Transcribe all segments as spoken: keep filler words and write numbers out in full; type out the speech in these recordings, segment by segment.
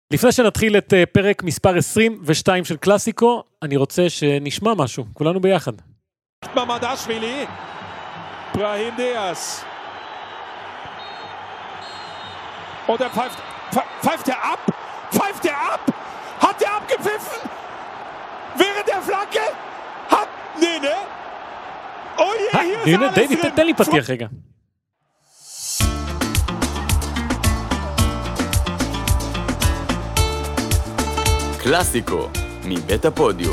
לפני שנתחיל את פרק מספר עשרים ושתיים של קלאסיקו, אני רוצה שנשמע משהו, כולנו ביחד. ממדאשווילי, Brahim Diaz. Und er pfeift, pfeift er ab? Pfeift er ab? Hat er abgepfiffen? Während der Flanke? Hat, nee, ne? Oh je, hier ist alles דיוויד, drin. תן לי פתיח רגע. קלאסיקו, מבית הפודיום.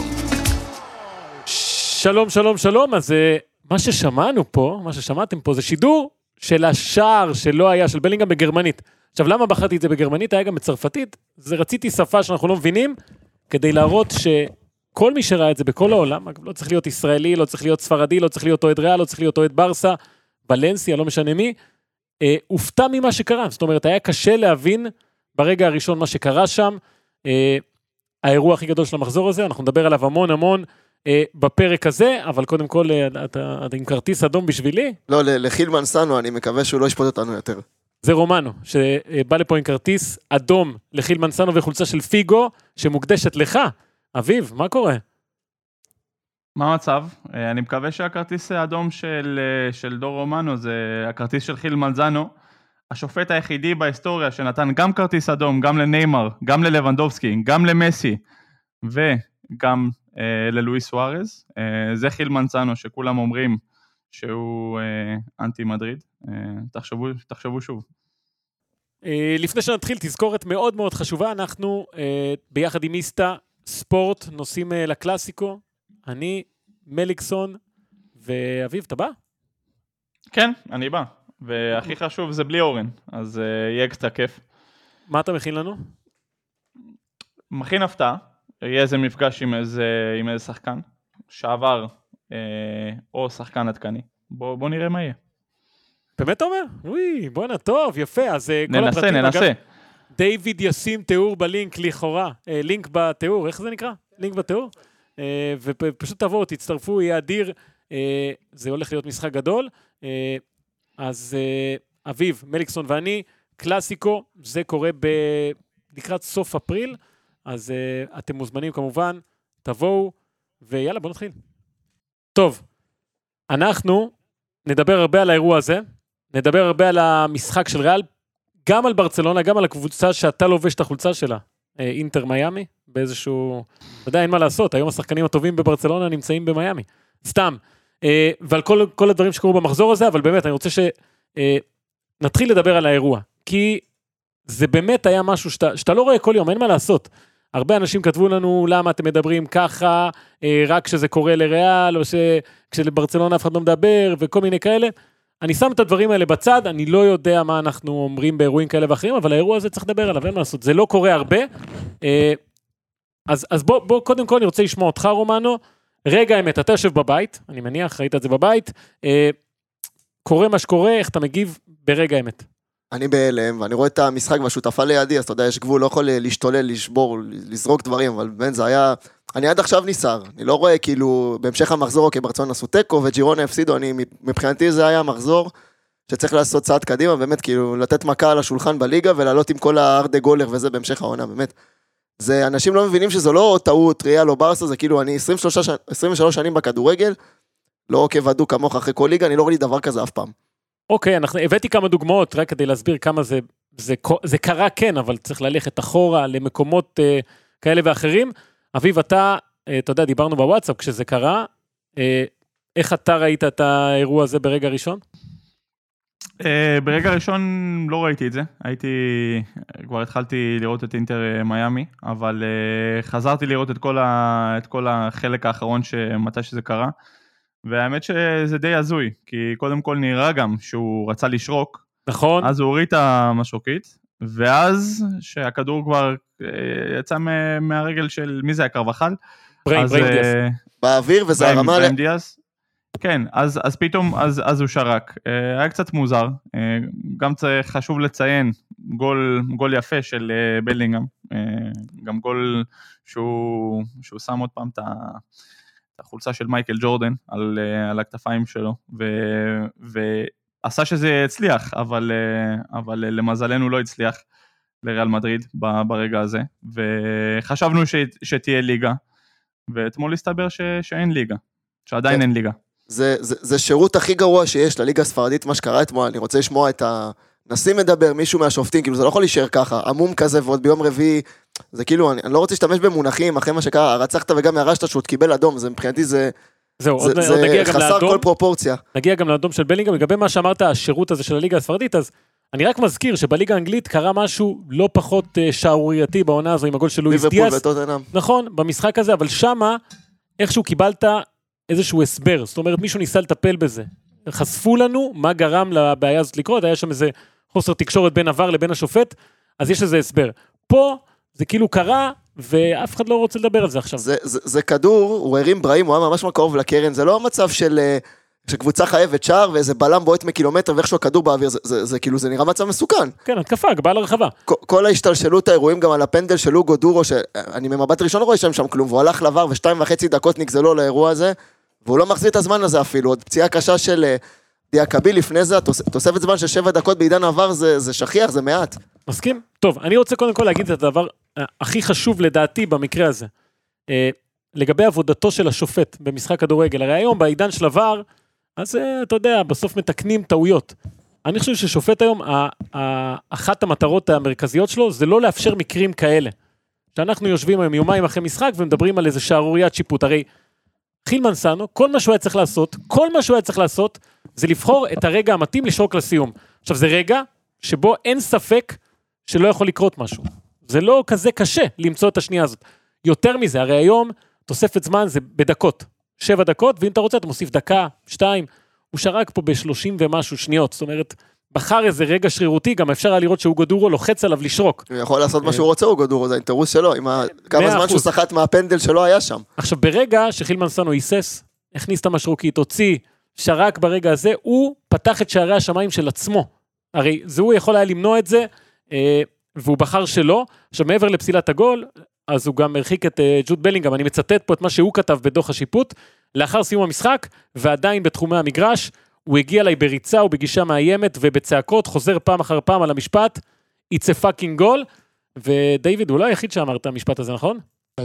שלום, שלום, שלום. אז מה ששמענו פה, מה ששמעתם פה, זה שידור של השער שלא היה, של בלינגהאם בגרמנית. עכשיו, למה בחרתי את זה בגרמנית? היה גם בצרפתית. זה רציתי שפה שאנחנו לא מבינים, כדי להראות שכל מי שראה את זה בכל העולם, לא צריך להיות ישראלי, לא צריך להיות ספרדי, לא צריך להיות אוהד ריאל, לא צריך להיות אוהד ברסה, ולנסיה, לא משנה מי, אה, הופתע ממה שקרה. זאת אומרת, היה קשה להבין ברגע הראשון מה שקרה שם, אה, האירוע הכי גדול של המחזור הזה, אנחנו נדבר עליו המון המון אה, בפרק הזה, אבל קודם כל, אה, אתה, אתה עם כרטיס אדום בשבילי? לא, לחילמן סנו, אני מקווה שהוא לא ישפוט אותנו יותר. זה רומנו, שבא לפה עם כרטיס אדום לחילמן סנו וחולצה של פיגו, שמוקדשת לך. אביב, מה קורה? מה המצב? אני מקווה שהכרטיס האדום של, של דור רומנו, זה הכרטיס של חילמן סנו, השופט היחידי בהיסטוריה שנתן גם כרטיס אדום, גם לניימר, גם ללבנדובסקי, גם למסי, וגם אה, ללואיס סוארז. אה, זה חילמן סנו, שכולם אומרים שהוא אה, אנטי מדריד. אה, תחשבו, תחשבו שוב. אה, לפני שנתחיל, תזכורת מאוד מאוד חשובה, אנחנו אה, ביחד עם מיסטה ספורט, נוסעים אה, לקלאסיקו, אני, מליקסון, ואביב, אתה בא? כן, אני בא. והכי חשוב זה בלי אורן, אז uh, יהיה קצת כיף. מה אתה מכין לנו? מכין הפתעה, יהיה איזה מפגש עם איזה, עם איזה שחקן, שעבר אה, או שחקן עדכני. בוא, בוא נראה מה יהיה. באמת אומר? וואי, בואנה, טוב, יפה. אז ננסה, כל ננסה. אגב, דיוויד ישים תיאור בלינק לכאורה, אה, לינק בתיאור, איך זה נקרא? לינק בתיאור. אה, ופשוט תבואו, תצטרפו, יהיה אדיר. אה, זה הולך להיות משחק גדול. אה, אז uh, אביב, מליקסון ואני, קלאסיקו, זה קורה ב... לקראת סוף אפריל, אז uh, אתם מוזמנים כמובן, תבואו, ויאללה, בואו נתחיל. טוב, אנחנו נדבר הרבה על האירוע הזה, נדבר הרבה על המשחק של ריאל, גם על ברצלונה, גם על הקבוצה שאתה לובש את החולצה שלה, אינטר מיאמי, באיזשהו... אתה יודע, אין מה לעשות, היום השחקנים הטובים בברצלונה נמצאים במיאמי. סתם. ועל כל, כל הדברים שקורו במחזור הזה, אבל באמת אני רוצה שנתחיל לדבר על האירוע, כי זה באמת היה משהו שאתה, שאתה לא רואה כל יום, אין מה לעשות. הרבה אנשים כתבו לנו למה אתם מדברים ככה, רק כשזה קורה לריאל, או כשלברצלונה אף אחד לא מדבר, וכל מיני כאלה. אני שם את הדברים האלה בצד, אני לא יודע מה אנחנו אומרים באירועים כאלה ואחרים, אבל האירוע הזה צריך לדבר עליו, אין מה לעשות, זה לא קורה הרבה. אז, אז בוא, בוא, קודם כל אני רוצה לשמוע אותך, רומנו, רגע האמת, אתה יושב בבית, אני מניח, ראית את זה בבית, אה, קורה מה שקורה, איך אתה מגיב ברגע האמת? אני בהלם, ואני רואה את המשחק והשותפה לידי, אז אתה יודע, יש גבול, לא יכול להשתולל, לשבור, לזרוק דברים, אבל באמת זה היה, אני עד עכשיו ניסר, אני לא רואה כאילו, בהמשך המחזור, אוקיי, ברצלונה עשו תיקו, וג'ירונה הפסידו, אני, מבחינתי זה היה מחזור, שצריך לעשות צעד קדימה, באמת כאילו, לתת מכה על השולחן בליגה, ולעלות עם כל הארדה גולר וזה בהמשך העונה, באמת. זה, אנשים לא מבינים שזה לא טעות, ריאל או ברסה, זה כאילו, אני עשרים ושלוש שנים בכדורגל, לא כבדו כמוך אחרי כל ליגה, אני לא ראיתי דבר כזה אף פעם. אוקיי, אנחנו, הבאתי כמה דוגמאות, רק כדי להסביר כמה זה, זה, זה קרה כן, אבל צריך ללכת אחורה למקומות אה, כאלה ואחרים. אביב, אתה, אה, אתה יודע, דיברנו בוואטסאפ, כשזה קרה, אה, איך אתה ראית את האירוע הזה ברגע הראשון? ברגע הראשון לא ראיתי את זה, הייתי, כבר התחלתי לראות את אינטר מיאמי, אבל חזרתי לראות את כל, ה, את כל החלק האחרון שמתי שזה קרה, והאמת שזה די הזוי, כי קודם כל נראה גם שהוא רצה לשרוק, נכון. אז הוא הוריד את המשרוקית, ואז שהכדור כבר יצא מהרגל של, מי זה היה קרבחל? בריים, בריים דיאס. באוויר וזה הרמה... בריים דיאס. כן, אז, אז פתאום, אז, אז הוא שרק. אה, היה קצת מוזר. אה, גם צריך, חשוב לציין, גול, גול יפה של אה, בלינגהאם. אה, גם גול שהוא, שהוא שם עוד פעם את החולצה של מייקל ג'ורדן על, אה, על הכתפיים שלו. ו, ועשה שזה הצליח, אבל, אה, אבל למזלנו לא הצליח. לריאל מדריד ברגע הזה, וחשבנו שתהיה ליגה, ואתמול הסתבר שאין ליגה, שעדיין אין ליגה. זה, זה, זה שירות הכי גרוע שיש לליגה הספרדית, מה שקרה אתמול. אני רוצה לשמוע את הנשיא מדבר, מישהו מהשופטים, כאילו זה לא יכול להישאר ככה, עמום כזה, ועוד ביום רביעי, זה כאילו, אני, אני לא רוצה להשתמש במונחים, אחרי מה שקרה, הרצחת וגם ירשת שהוא תקיבל אדום, זה מבחינתי זה, זהו, זה, עוד, זה עוד נגיע גם חסר לאדום, כל פרופורציה. נגיע גם לאדום של בלינגהאם, לגבי מה שאמרת, השירות הזה של הליגה הספרדית, אז אני רק מזכיר שבליגה האנגלית קרה משהו לא פחות שערורייתי בעונה הזו עם הגול של לואיס דיאס. נכון, במשחק הזה, אבל שמה, איכשהו קיבלת איזשהו הסבר, זאת אומרת, מישהו ניסה לטפל בזה. חשפו לנו מה גרם לבעיה הזאת לקרות, היה שם איזה חוסר תקשורת בין עבר לבין השופט, אז יש איזה הסבר. פה זה כאילו קרה, ואף אחד לא רוצה לדבר על זה עכשיו. זה, זה, זה כדור, הוא הרים בראים, הוא היה ממש מקרוב לקרן, זה לא מצב של, שקבוצה חייבת שער, ואיזה בלם בועט מקילומטר, ואיכשהו הכדור באוויר, זה, זה, זה כאילו, זה נראה מצב מסוכן. כן, התקפה, הגבהה לרחבה. כל, כל ההשתלשלות האירועים, גם על הפנדל של לוגו דורו, שאני ממבט ראשון לא רואה שם שם כלום, והוא הלך לעבר, ושתיים וחצי דקות נגזלו לאירוע הזה, והוא לא מחזיר את הזמן הזה אפילו, עוד פציעה קשה של דיאקבי לפני זה, תוספת זמן של שבע דקות בעידן עבר, זה, זה שכיח, זה מעט. מסכים? טוב, אני רוצה קודם כל להגיד את הדבר הכי חשוב לדעתי במקרה הזה. לגבי עבודתו של השופט במשחק כדורגל, הרי היום בעידן של עבר, אז אתה יודע, בסוף מתקנים טעויות. אני חושב ששופט היום, אחת המטרות המרכזיות שלו, זה לא לאפשר מקרים כאלה. שאנחנו יושבים היום יומיים אחרי משחק, ומדברים על איזה שערוריית שיפוט. הרי חילמן סאנו, כל מה שהוא היה צריך לעשות, כל מה שהוא היה צריך לעשות, זה לבחור את הרגע המתאים לשרוק לסיום. עכשיו, זה רגע שבו אין ספק שלא יכול לקרות משהו. זה לא כזה קשה למצוא את השנייה הזאת. יותר מזה, הרי היום תוספת זמן זה בדקות, שבע דקות, ואם אתה רוצה, אתה מוסיף דקה, שתיים, הוא שרק פה בשלושים ומשהו שניות, זאת אומרת, בחר איזה רגע שרירותי, גם אפשר היה לראות שהוא גודורו לוחץ עליו לשרוק. הוא יכול לעשות מה שהוא רוצה, הוא גודורו, זה האינטרוס שלו, עם כמה זמן שהוא שחט מהפנדל שלו היה שם. עכשיו, ברגע שחילמן סאנו היסס, הכניס את המשרוקית, הוציא, שרק ברגע הזה, הוא פתח את שערי השמיים של עצמו. הרי זה הוא יכול היה למנוע את זה, והוא בחר שלא. עכשיו, מעבר לפסילת הגול, אז הוא גם הרחיק את ג'וד בלינגהאם, אני מצטט פה את מה שהוא כתב בדוח השיפוט, לאחר סיום המשחק, ועדיין בתחומי המגרש, הוא הגיע אליי בריצה ובגישה מאיימת, ובצעקות, חוזר פעם אחר פעם על המשפט, it's a fucking goal, ודייוויד, הוא לא היחיד שאמר את המשפט הזה, נכון?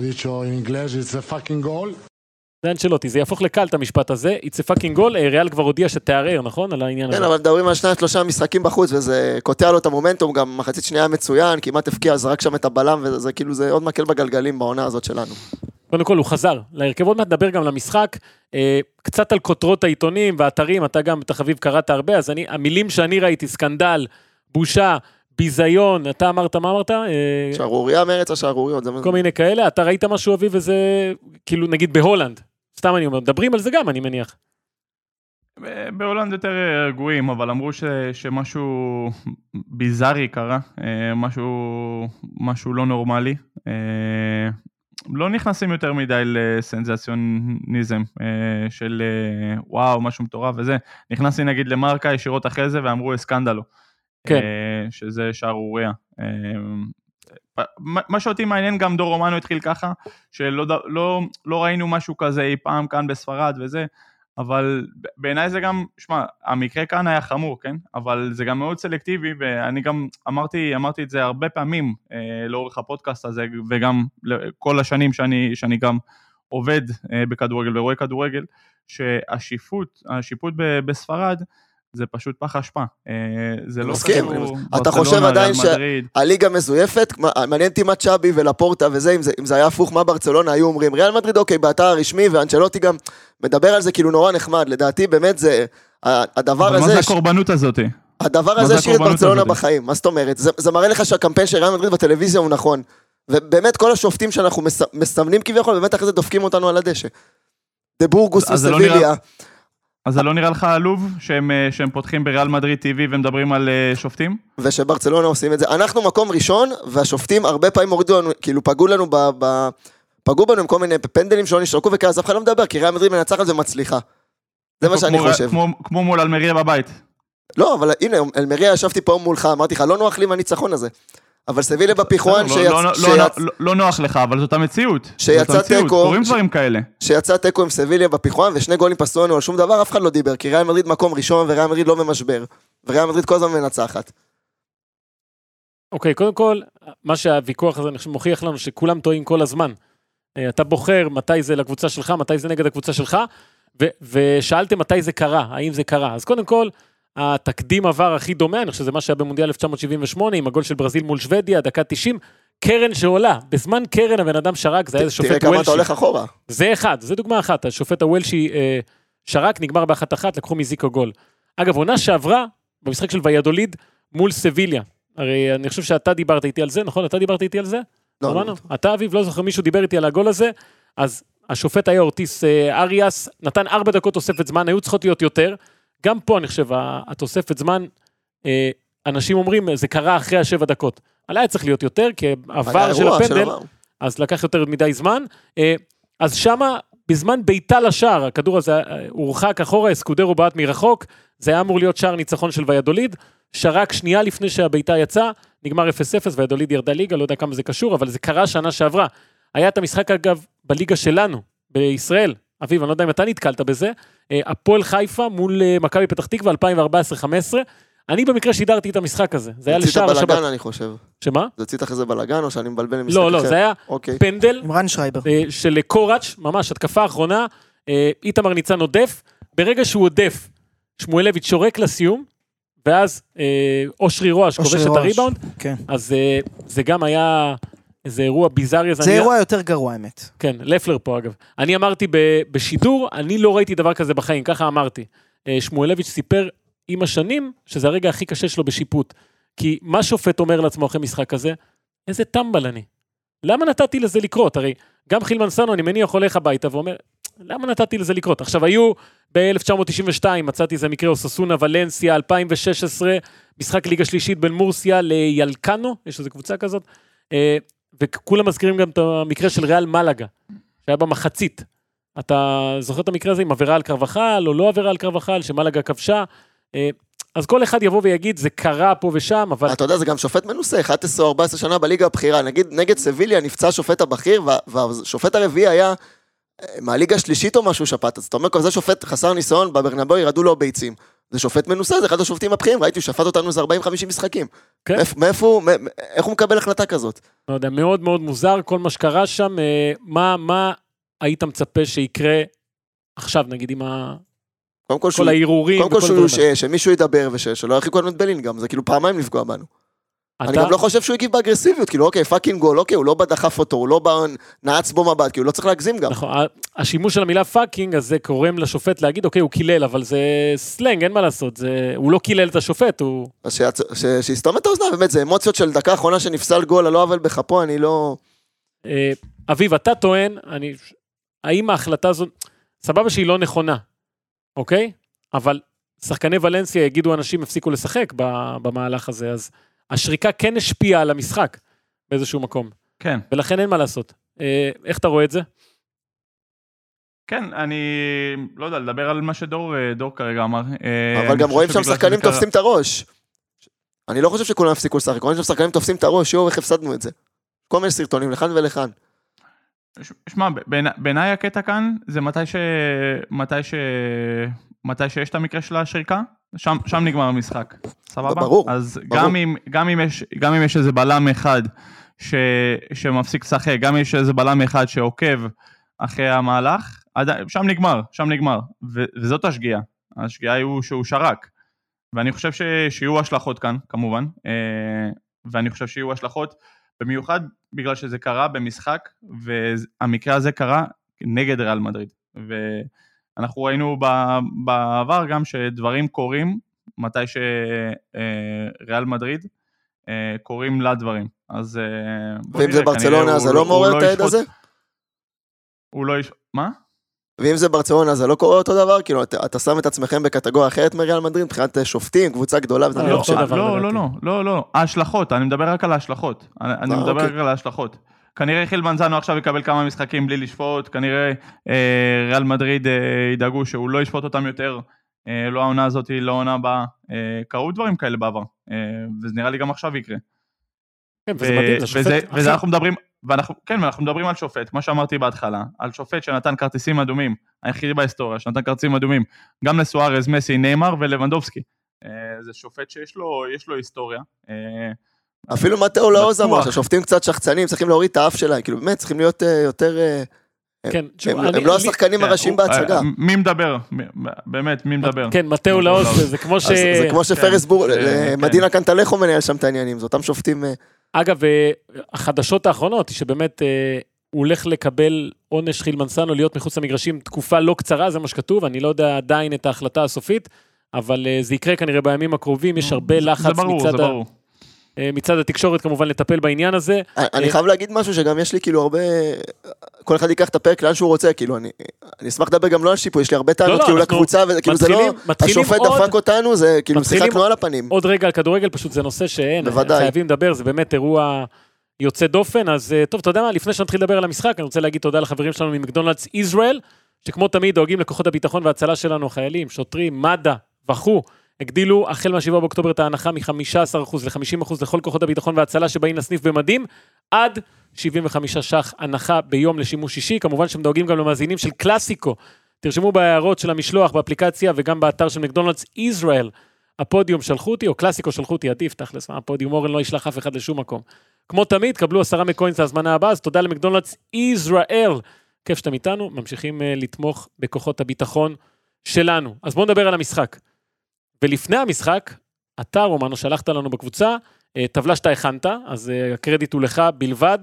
זה אנשלוטי, זה יהפוך לקל את המשפט הזה, it's a fucking goal, ריאל כבר הודיע שתערער, נכון? על העניין הזה. כן, אבל מדברים על שניים שלושה משחקים בחוץ, וזה קוטע לו את המומנטום, גם מחצית שנייה מצוין, כמעט הפקיע, זרק שם את הבלם, וזה כאילו, זה עוד מקל בגלגלים בעונה הזאת שלנו. קודם כל, הוא חזר להרכב, עוד מעט נדבר גם למשחק, קצת על כותרות העיתונים והאתרים, אתה גם, אתה חביב, קראת הרבה, אז אני, המילים שאני ראיתי, סקנדל, בושה, ביזיון, אתה אמרת, מה אמרת? שערוריה מארץ השערוריות. כל מיני כאלה, אתה ראית משהו אביב, וזה, כאילו, נגיד בהולנד, סתם אני אומר, מדברים על זה גם, אני מניח. בהולנד יותר רגועים, אבל אמרו ש, שמשהו ביזארי קרה, משהו, משהו לא נורמלי, לא נכנסים יותר מדי לסנסציוניזם של וואו, משהו מטורף וזה, נכנסים נגיד למרקה ישירות אחרי זה ואמרו סקנדלו, כן. שזה שערוריה. מה שאותי מעניין, גם דור רומנו התחיל ככה, שלא לא, לא ראינו משהו כזה אי פעם כאן בספרד וזה, אבל בעיניי זה גם, שמה, המקרה כאן היה חמור, כן? אבל זה גם מאוד סלקטיבי, ואני גם אמרתי, אמרתי את זה הרבה פעמים אה, לאורך הפודקאסט הזה, וגם כל השנים שאני, שאני גם עובד אה, בכדורגל ורואה כדורגל, שהשיפוט, השיפוט ב, בספרד, זה פשוט פח אשפה. זה לא מסכים. אתה חושב עדיין שהליגה מזויפת, מעניין אותי מה צ'אבי ולפורטה וזה, אם זה היה הפוך מה ברצלונה, היו אומרים, ריאל מדריד אוקיי, באתר הרשמי, ואנצ'לוטי גם מדבר על זה כאילו נורא נחמד, לדעתי באמת זה, הדבר הזה... אבל מה זה הקורבנות הזאת? הדבר הזה שיר את ברצלונה בחיים, מה זאת אומרת? זה מראה לך שהקמפיין של ריאל מדריד בטלוויזיה הוא נכון, ובאמת כל השופטים שאנחנו מסמנים כביכול, באמת אחרי זה דופקים אותנו על הדשא. דבורגוס וסביליה. אז זה לא נראה לך עלוב שהם, שהם פותחים בריאל מדריד טיווי ומדברים על שופטים? ושברצלונה עושים את זה. אנחנו מקום ראשון, והשופטים הרבה פעמים הורידו לנו, כאילו פגעו לנו ב... ב פגעו בנו עם כל מיני פנדלים שלא נשרקו, וכאז אף אחד לא מדבר, כי ריאל מדריד מנצח על זה מצליחה. זה מה שאני חושב. כמו, כמו מול אלמריה בבית. לא, אבל הנה, אלמריה ישבתי פה מולך, אמרתי לך, לא נוח לי מהניצחון הזה. אבל סביליה בפיחואן לא נוח לך, אבל זאת המציאות. שיצא טקו, קוראים דברים כאלה. שיצא טקו עם סביליה בפיחואן, ושני גולים פסלו לנו על שום דבר, אף אחד לא דיבר, כי ריאל מדריד מקום ראשון, וריאל מדריד לא במשבר, וריאל מדריד כל הזמן מנצחת. אוקיי, קודם כל, מה שהוויכוח הזה מוכיח לנו שכולם טועים כל הזמן. אתה בוחר מתי זה לקבוצה שלך, מתי זה נגד הקבוצה שלך, ו- ושאלתם מתי זה קרה, האם זה קרה. אז קודם כל, התקדים עבר הכי דומה, אני חושב שזה מה שהיה במונדיאל אלף תשע מאות שבעים ושמונה, עם הגול של ברזיל מול שוודיה, דקה תשעים, קרן שעולה, בזמן קרן הבן אדם שרק, זה היה איזה שופט וולשי. תראה כמה אתה הולך אחורה. זה אחד, זה דוגמה אחת, השופט הוולשי אה, שרק, נגמר באחת אחת, לקחו מזיקו גול. אגב, עונה שעברה, במשחק של ויאדוליד, מול סביליה. הרי אני חושב שאתה דיברת איתי על זה, נכון? אתה דיברת איתי על זה? לא, לא. אתה אביב, לא זוכר מישהו דיבר איתי על הגול הזה, אז השופט היה אורטיס אה, אריאס, נתן ארבע דקות תוספת זמן, היו צריכות להיות יותר, גם פה אני חושב, התוספת זמן, אה, אנשים אומרים, זה קרה אחרי השבע דקות. עליי צריך להיות יותר, כי עבר של הפנדל, אז לקח יותר מדי זמן. אז שמה, בזמן ביתה לשער, הכדור הזה הורחק אחורה, אסקודרו בעט מרחוק, זה היה אמור להיות שער ניצחון של ויאדוליד, שרק שנייה לפני שהביתה יצא, נגמר אפס אפס, ויאדוליד ירדה ליגה, לא יודע כמה זה קשור, אבל זה קרה שנה שעברה. היה את המשחק אגב, בליגה שלנו, בישראל, אביב, אני לא יודע אם אתה נתקלת בזה, הפועל חיפה מול מכבי פתח תקווה, אלפיים וארבע עשרה חמש עשרה, אני במקרה שידרתי את המשחק הזה, זה היה לשער השבת. זה בלגן, אני חושב. שמה? זה ציט אחרי זה בלגן, או שאני מבלבל עם משחק לא, לא, אחר? זה היה אוקיי. פנדל. עם רן שרייבר. של קוראץ', ממש, התקפה האחרונה, איתמר ניצן עודף, ברגע שהוא עודף, שמואלביץ' שורק לסיום, ואז אושרי רועש כובש את הריבאונד, כן. אז זה גם היה איזה אירוע ביזארי. זה אירוע יותר גרוע, האמת. כן, לפלר פה אגב. אני אמרתי בשידור, אני לא ראיתי דבר כזה בחיים, ככה אמרתי. שמואלביץ' סיפר עם השנים, שזה הרגע הכי קשה שלו בשיפוט. כי מה שופט אומר לעצמו אחרי משחק כזה? איזה טמבל אני. למה נתתי לזה לקרות? הרי גם חילמן סנו, אני מניח הולך הביתה ואומר, למה נתתי לזה לקרות? עכשיו היו ב-אלף תשע מאות תשעים ושתיים, מצאתי איזה מקרה, אוססונה, ולנסיה, אלפיים ושש עשרה, משחק ליגה שלישית בין מורסיה לילקנו, יש איזו קבוצה כזאת, וכולם מזכירים גם את המקרה של ריאל מלאגה, שהיה במחצית. אתה זוכר את המקרה הזה עם עבירה על קרבחל, או לא עבירה על קרבחל, שמלאגה כבשה, אז כל אחד יבוא ויגיד, זה קרה פה ושם, אבל... אתה יודע, זה גם שופט מנוסה, אחת עשרה או ארבע עשרה שנה בליגה הבכירה, נגיד, נגד סביליה נפצע השופט הבכיר, והשופט הרביעי היה מהליגה השלישית או משהו שפט, אז אתה אומר, זה שופט חסר ניסיון, בברנבאו ירדו לו ביצים. זה שופט מנוסה, זה אחד השופטים הבכירים, ראיתי, הוא שפט אותנו איזה ארבעים חמישים משחקים. כן. מאיפה, איך הוא מקבל החלטה כזאת? לא יודע, מאוד מאוד מוזר, כל מה שקרה שם, מה, מה היית מצפה שיקרה עכשיו, נגיד, עם ה... כל העירורים. קודם כל שמישהו ידבר ושלא ירחיקו את בלינגהאם, זה כאילו פעמיים לפגוע בנו. אני גם לא חושב שהוא הגיב באגרסיביות, כאילו אוקיי, פאקינג גול, אוקיי, הוא לא בדחף אותו, הוא לא נעץ בו מבט, כאילו לא צריך להגזים גם. נכון, השימוש של המילה פאקינג, אז זה קוראים לשופט להגיד, אוקיי, הוא קילל, אבל זה סלנג, אין מה לעשות, הוא לא קילל את השופט, הוא... אז שיסתום את האוזנה, באמת, זה אמוציות של דקה האחרונה שנפסל גול, לא אבל בחפו, אני לא... אביב, אתה טוען, האם ההחלטה הזו, סבבה שהיא לא נכונה, אוקיי? אבל שחקני ולנסיה יגידו אנשים הפסיקו לשחק במהלך הזה, אז השריקה כן השפיעה על המשחק באיזשהו מקום. כן. ולכן אין מה לעשות. איך אתה רואה את זה? כן, אני לא יודע, לדבר על מה שדור דור כרגע אמר. אבל גם רואים שם שחקנים תופסים את הראש. אני לא חושב שכולם הפסיקו לשחק, רואים שם שחקנים תופסים את הראש, יואו, איך הפסדנו את זה. כל מיני סרטונים, לכאן ולכאן. שמע, בעיניי הקטע כאן, זה מתי ש... מתי ש... מתי שיש את המקרה של השריקה, שם, שם נגמר המשחק. סבבה? ברור. אז ברור. גם אם, גם אם יש, גם אם יש איזה בלם אחד ש... שמפסיק לשחק, גם אם יש איזה בלם אחד שעוקב אחרי המהלך, שם נגמר, שם נגמר. ו... וזאת השגיאה. השגיאה היא שהוא שרק. ואני חושב ש... שיהיו השלכות כאן, כמובן. ואני חושב שיהיו השלכות, במיוחד בגלל שזה קרה במשחק, והמקרה הזה קרה נגד ריאל מדריד. ואנחנו ראינו בעבר גם שדברים קורים, מתי שריאל מדריד קורים לה דברים. אז ואם זה ברצלונה, זה לא מעורר את העד הזה? הוא לא יש... מה? ואם זה ברצלונה, זה לא קורה אותו דבר? כאילו, אתה שם את עצמכם בקטגוריה אחרת מריאל מדריד, מבחינת שופטים, קבוצה גדולה, וזה לא אותו דבר. לא, לא, לא, לא, לא. ההשלכות, אני מדבר רק על ההשלכות. אני מדבר רק על ההשלכות. כנראה חילמן זנו עכשיו יקבל כמה משחקים בלי לשפוט, כנראה ריאל מדריד ידאגו שהוא לא ישפוט אותם יותר, לא העונה הזאת, לא העונה הבאה. קרו דברים כאלה בעבר, וזה נראה לי גם עכשיו יקרה. וזה אנחנו מדברים... ואנחנו, כן, ואנחנו מדברים על שופט, מה שאמרתי בהתחלה, על שופט שנתן כרטיסים אדומים, היחידי בהיסטוריה, שנתן כרטיסים אדומים, גם לסוארז, מסי, ניימר ולוונדובסקי. זה שופט שיש לו, יש לו היסטוריה, אפילו מתאו לאוז אמר, שהשופטים קצת שחצנים, צריכים להוריד את האף שלהם, כאילו באמת, צריכים להיות יותר... כן, הם לא השחקנים הראשיים בהצגה. מי מדבר? באמת, מי מדבר? כן, מתאו לאוז, זה כמו ש... זה כמו שפרס בור... מדינה קנטלחו מנהל שם את העניינים, זה אותם שופטים... אגב, החדשות האחרונות, היא שבאמת הוא הולך לקבל עונש חיל מנסנו, להיות מחוץ למגרשים תקופה לא קצרה, זה מה שכתוב, אני לא יודע עדיין את ההחלטה הסופית, אבל זה יקרה כנראה בימים הקרובים, יש הרבה לחץ מצד ה... מצד התקשורת כמובן לטפל בעניין הזה. אני חייב להגיד משהו שגם יש לי כאילו הרבה, כל אחד ייקח את הפרק לאן שהוא רוצה, כאילו אני אשמח לדבר גם לא על שיפוי, יש לי הרבה טענות כאילו לקבוצה, וכאילו זה לא, השופט דפק אותנו, זה כאילו שיחקנו על הפנים. עוד רגע על כדורגל, פשוט זה נושא שאין, חייבים לדבר, זה באמת אירוע יוצא דופן, אז טוב, אתה יודע מה, לפני שנתחיל לדבר על המשחק, אני רוצה להגיד תודה לחברים שלנו ממקדונלדס ישראל, שכמו תמיד דואגים לכוחות הביטחון וההצלה שלנו, חיילים, שוטרים, מד"א, וכו'. הגדילו החל מהשבעה באוקטובר את ההנחה מ-חמישה עשר אחוז ל-חמישים אחוז לכל כוחות הביטחון וההצלה שבאים לסניף במדים, עד שבעים וחמישה ש"ח הנחה ביום לשימוש אישי, כמובן שהם דואגים גם למאזינים של קלאסיקו, תרשמו בהערות של המשלוח באפליקציה וגם באתר של מקדונלדס ישראל, הפודיום שלחו אותי, או קלאסיקו שלחו אותי, עדיף תכלס, הפודיום אורן לא ישלח אף אחד לשום מקום. כמו תמיד, קבלו עשרה מקוינס להזמנה הבאה, אז תודה למקדונלדס ישראל, כיף שאתם איתנו, ממשיכים לתמוך בכוחות הביטחון שלנו. אז בואו נדבר על המשחק. ולפני המשחק, אתה, רומנו, שלחת לנו בקבוצה, טבלה שאתה הכנת, אז הקרדיט הוא לך בלבד.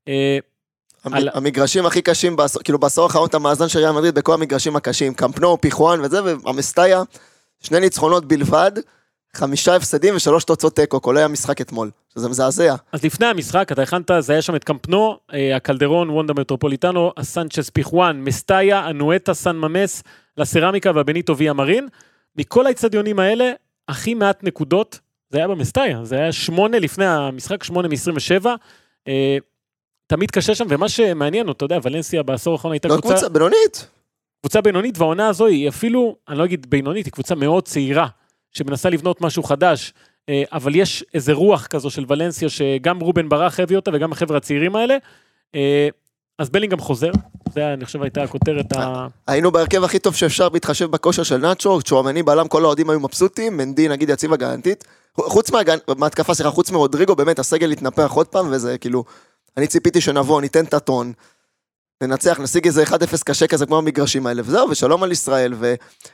המגרשים הכי קשים, כאילו בעשור האחרון את המאזן של ריאל מדריד, בכל המגרשים הקשים, קמפנו, פיחואן וזה, והמסטאיה, שני ניצחונות בלבד, חמישה הפסדים ושלוש תוצאות תיקו, כולל המשחק אתמול, שזה מזעזע. אז לפני המשחק, אתה הכנת, זה היה שם את קמפנו, הקלדרון, וונדה מטרופוליטנו, הסנצ'ס פיחואן, מסטאיה, הנואטה, סן ממס, לסרמיקה והבניטו ויה מרין, מכל האצטדיונים האלה, הכי מעט נקודות, זה היה במסטאיה, זה היה שמונה לפני המשחק, שמונה מ-עשרים ושבע, אה, תמיד קשה שם, ומה שמעניין, אתה יודע, ולנסיה בעשור האחרון הייתה לא קבוצה... קבוצה בינונית. קבוצה בינונית, והעונה הזו היא אפילו, אני לא אגיד בינונית, היא קבוצה מאוד צעירה, שמנסה לבנות משהו חדש, אה, אבל יש איזה רוח כזו של ולנסיה, שגם רובן ברח הביא אותה, וגם החבר'ה הצעירים האלה, אה, אז בלינגהאם חוזר, זה אני חושב הייתה הכותרת ה... היינו בהרכב הכי טוב שאפשר בהתחשב בכושר של נאצ'ו, צ'ואמני בעלם כל האוהדים היו מבסוטים, מנדי נגיד יציב הגנתית, חוץ מהתקפה שלך, חוץ מרודריגו, באמת הסגל התנפח עוד פעם, וזה כאילו, אני ציפיתי שנבוא, ניתן את הטון, ננצח, נשיג איזה אחד אפס קשה כזה כמו המגרשים האלה, וזהו, ושלום על ישראל, ו...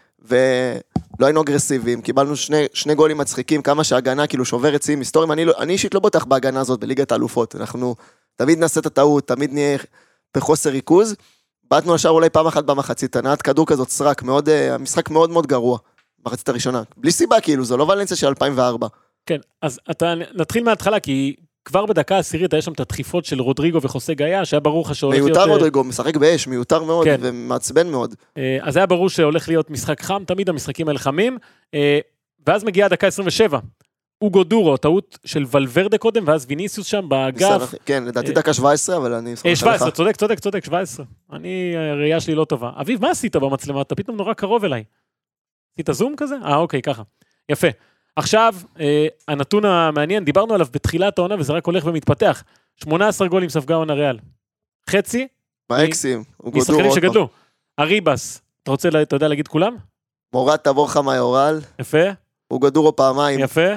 ולא היינו אגרסיביים, קיבלנו שני, שני גולים מצחיקים, כמה שההגנה כאילו שוברת שיאים היסטוריים, אני, אני אישית לא בוטח בהגנה הזאת בליגת האלופות, אנחנו תמיד נעשה את הטעות, תמיד נהיה בחוסר ריכוז, באתנו לשאר אולי פעם אחת במחצית, הנעת כדור כזאת סרק, מאוד, המשחק מאוד מאוד גרוע, מחצית הראשונה, בלי סיבה כאילו, זה לא ולנסיה של אלפיים וארבע. כן, אז אתה נתחיל מההתחלה, כי כבר בדקה העשירית היה שם את הדחיפות של רודריגו וחוסה גאיה, שהיה ברור לך שהולך מיותר להיות... מיותר רודריגו, משחק באש, מיותר מאוד כן. ומעצבן מאוד. אז היה ברור שהולך להיות משחק חם, תמיד המשחקים האלה חמים, ואז מגיעה הדקה עשרים ושבע, אוגו דורו, טעות של ולוורדה קודם, ואז ויניסיוס שם באגף. כן, לדעתי דקה שבע עשרה, אבל אני... שבע עשרה, צודק, צודק, צודק, שבע עשרה. אני, הראייה שלי לא טובה. אביב, מה עשית במצלמה? אתה פתאום נורא קרוב אליי. עשית זום כזה? אה, אוקיי, ככה. יפה. עכשיו, הנתון המעניין, דיברנו עליו בתחילת העונה, וזה רק הולך ומתפתח. שמונה עשרה גולים ספגה עונה ריאל. חצי? באקסים. משחקנים שגדלו. אריבס, אתה רוצה, אתה יודע להגיד כולם? מורד תבור חמה יורל. יפה. הוא גדורו פעמיים. יפה.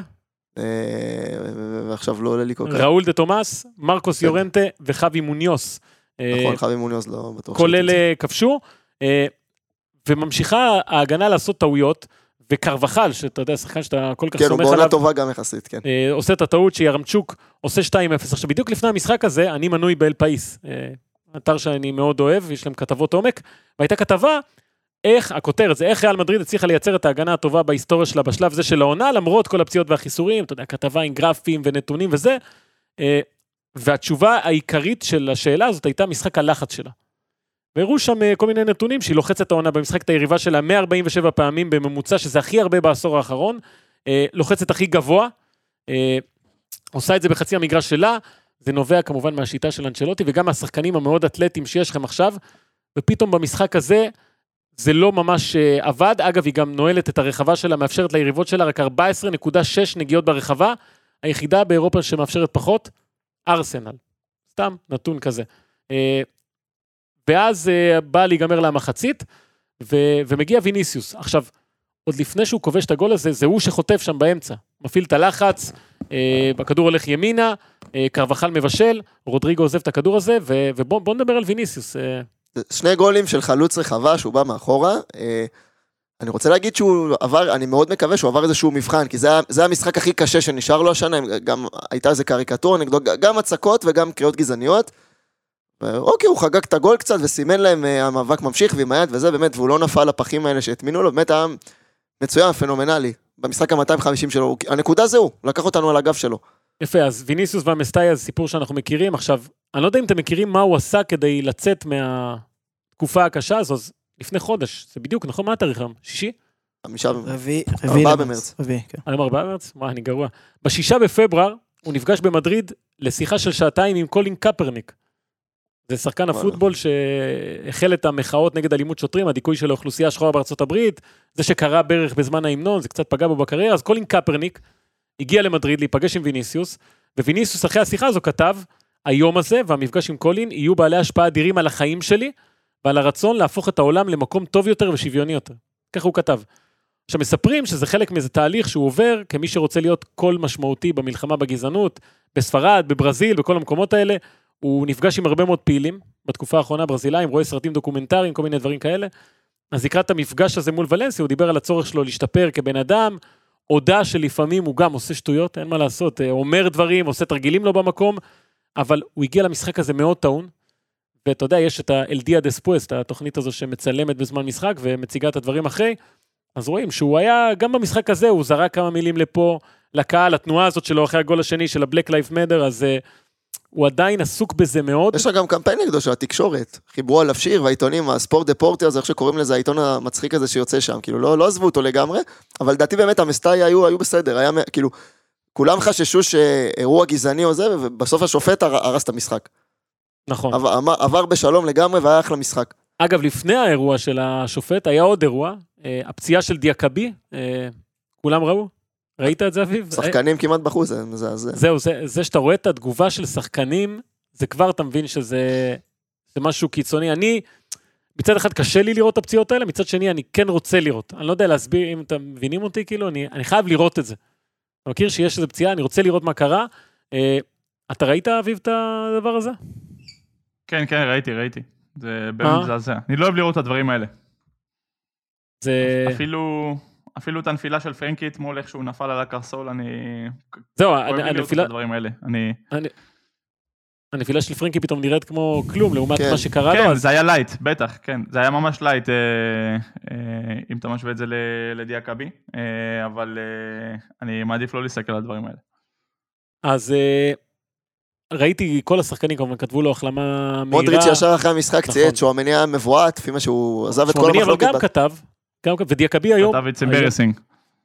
ועכשיו לא עולה לי כל כך. ראול דה תומאס, מרקוס יורנטה וחווי מוניוס. נכון, חווי מוניוס לא בטוח. כל אלה כבשו, וממשיכה ההגנה לעשות טעויות, וקרבחל, שאתה יודע, שחקן שאתה כל כך סומך עליו. כן, הוא בעונה טובה גם יחסית, כן. עושה את הטעות שירמצ'וק עושה שתיים אפס. עכשיו, בדיוק לפני המשחק הזה, אני מנוי באל פאיס. אתר שאני מאוד אוהב, יש להם כתבות עומק, והייתה כתבה, איך, הכותרת זה, איך ריאל מדריד הצליחה לייצר את ההגנה הטובה בהיסטוריה שלה בשלב זה של העונה, למרות כל הפציעות והחיסורים, אתה יודע, כתבה עם גרפים ונתונים וזה, והתשובה העיקרית של השאלה הזאת הייתה משחק הלחץ שלה. והראו שם כל מיני נתונים שהיא לוחצת העונה במשחק את היריבה שלה מאה ארבעים ושבע פעמים בממוצע, שזה הכי הרבה בעשור האחרון, לוחצת הכי גבוה, עושה את זה בחצי המגרש שלה, זה נובע כמובן מהשיטה של אנצ'לוטי, וגם מהשחקנים המאוד אתלטיים שיש לכם עכשיו, ופתאום במשחק הזה, זה לא ממש עבד, אגב היא גם נועלת את הרחבה שלה, מאפשרת ליריבות שלה רק ארבע עשרה נקודה שש נגיעות ברחבה, היחידה באירופה שמאפשרת פחות, ארסנל, סתם נתון כזה. ואז בא להיגמר לה מחצית, ומגיע ויניסיוס. עכשיו, עוד לפני שהוא כובש את הגול הזה, זה הוא שחוטף שם באמצע, מפעיל את הלחץ, הכדור הולך ימינה, קרבחל מבשל, רודריגו עוזב את הכדור הזה, ובוא נדבר על ויניסיוס. שני גולים של חלוץ רחבה, שהוא בא מאחורה, אני רוצה להגיד שהוא עבר, אני מאוד מקווה שהוא עבר איזשהו מבחן, כי זה, זה המשחק הכי קשה שנשאר לו השנה, גם הייתה איזה קריקטורה נגדו, גם הצקות וגם קריאות גזעניות, אוקיי, הוא חגג את הגול קצת, וסימן להם, המאבק ממשיך ועם היד וזה, באמת, והוא לא נפל לפחים האלה שהתמינו לו, באמת היה מצוין, פנומנלי, במשחק ה-מאתיים וחמישים שלו, הנקודה זהו, לקח אותנו על הגב שלו. יפה, אז ויניסיוס והמסטאי, זה סיפור שאנחנו מכירים, עכשיו, אני לא יודע אם אתם מכירים מה הוא עשה כדי לצאת מהתקופה הקשה הזו, אז לפני חודש, זה בדיוק, נכון, מה התאריך היום? שישי? חמישה רביעי, ארבעה במרץ. רביעי, כן. היום ארבעה במרץ? מה, אני גרוע. בשישה בפברואר, הוא נפגש במדריד לשיחה של שעתיים עם קולין קפרניק. זה שחקן הפוטבול שהחל את המחאות נגד אלימות שוטרים, הדיכוי של האוכלוסייה השחורה בארצות הברית, זה שקרה בערך בזמן ההמנון, זה קצת פגע בו בקריירה, אז קולין קפרניק הגיע למדריד להיפגש עם ויניסיוס, וויניסיוס אחרי השיחה הזו כתב, היום הזה והמפגש עם קולין יהיו בעלי השפעה אדירים על החיים שלי, ועל הרצון להפוך את העולם למקום טוב יותר ושוויוני יותר. ככה הוא כתב. עכשיו מספרים שזה חלק מאיזה תהליך שהוא עובר, כמי שרוצה להיות קול משמעותי במלחמה בגזענות, בספרד, בברזיל, בכל המקומות האלה, הוא נפגש עם הרבה מאוד פעילים, בתקופה האחרונה ברזילאים, רואה סרטים דוקומנטריים, כל מיני דברים כאלה. אז לקראת המפגש הזה מול ולנסיה, הוא דיבר על הצורך שלו להשתפר כבן אדם, הודע שלפעמים הוא גם עושה שטויות, אין מה לעשות, אומר דברים, עושה תרגילים לו במקום, אבל הוא הגיע למשחק הזה מאוד טעון, ואתה יודע, יש את ה-אל דיה דספוס, את התוכנית הזו שמצלמת בזמן משחק, ומציגה את הדברים אחרי, אז רואים שהוא היה, גם במשחק הזה, הוא זרק כמה מילים לפה, לקהל, התנועה הזאת שלו אחרי הגול השני של ה-Black Lives Matter, אז הוא עדיין עסוק בזה מאוד. יש לה גם קמפיין נגדו של התקשורת, חיברו עליו שיר, והעיתונים, הספורט דפורטי, אז איך שקוראים לזה, העיתון המצחיק הזה שיוצא שם, כאילו לא, לא עזבו אותו לגמרי, אבל דעתי באמת המסטאי היו, היו בסדר, היה כאילו, כולם חששו שאירוע גזעני או זה, ובסוף השופט הרס את המשחק. נכון. עבר, עבר בשלום לגמרי והיה אחלה משחק. אגב, לפני האירוע של השופט, היה עוד אירוע, הפציעה של דיאקבי, כולם ראו? ראית את זה, אביב? שחקנים כמעט בחוץ, זה, זה, זה. זהו, זה, זה שאתה רואה את התגובה של שחקנים, זה כבר אתה מבין שזה זה משהו קיצוני. אני, מצד אחד קשה לי לראות את הפציעות האלה, מצד שני אני כן רוצה לראות. אני לא יודע להסביר אם אתם מבינים אותי, כאילו, אני, אני חייב לראות את זה. אתה מכיר שיש איזו פציעה, אני רוצה לראות מה קרה. אה, אתה ראית, אביב, את הדבר הזה? כן, כן, ראיתי, ראיתי. זה באמת מזעזע. אני לא אוהב לראות את הדברים האלה. זה... אפילו... אפילו את הנפילה של פרנקי אתמול, איך שהוא נפל על הקרסול, אני... זהו, הנפילה... הדברים האלה. אני... הנפילה של פרנקי פתאום נראית כמו כלום, לעומת מה שקרה לו. כן, זה היה לייט, בטח, כן. זה היה ממש לייט, אם אתה משווה את זה לדיאקבי, אבל אני מעדיף לא להסתכל על הדברים האלה. אז ראיתי, כל השחקנים כמובן כתבו לו החלמה מהירה. מודריץ' ישר אחרי המשחק ציית, שהוא המניע מבועת, לפי מה שהוא עזב את כל המחלוקת. אבל גם כתב, ודיאקבי היום... כתב את אמברסינג.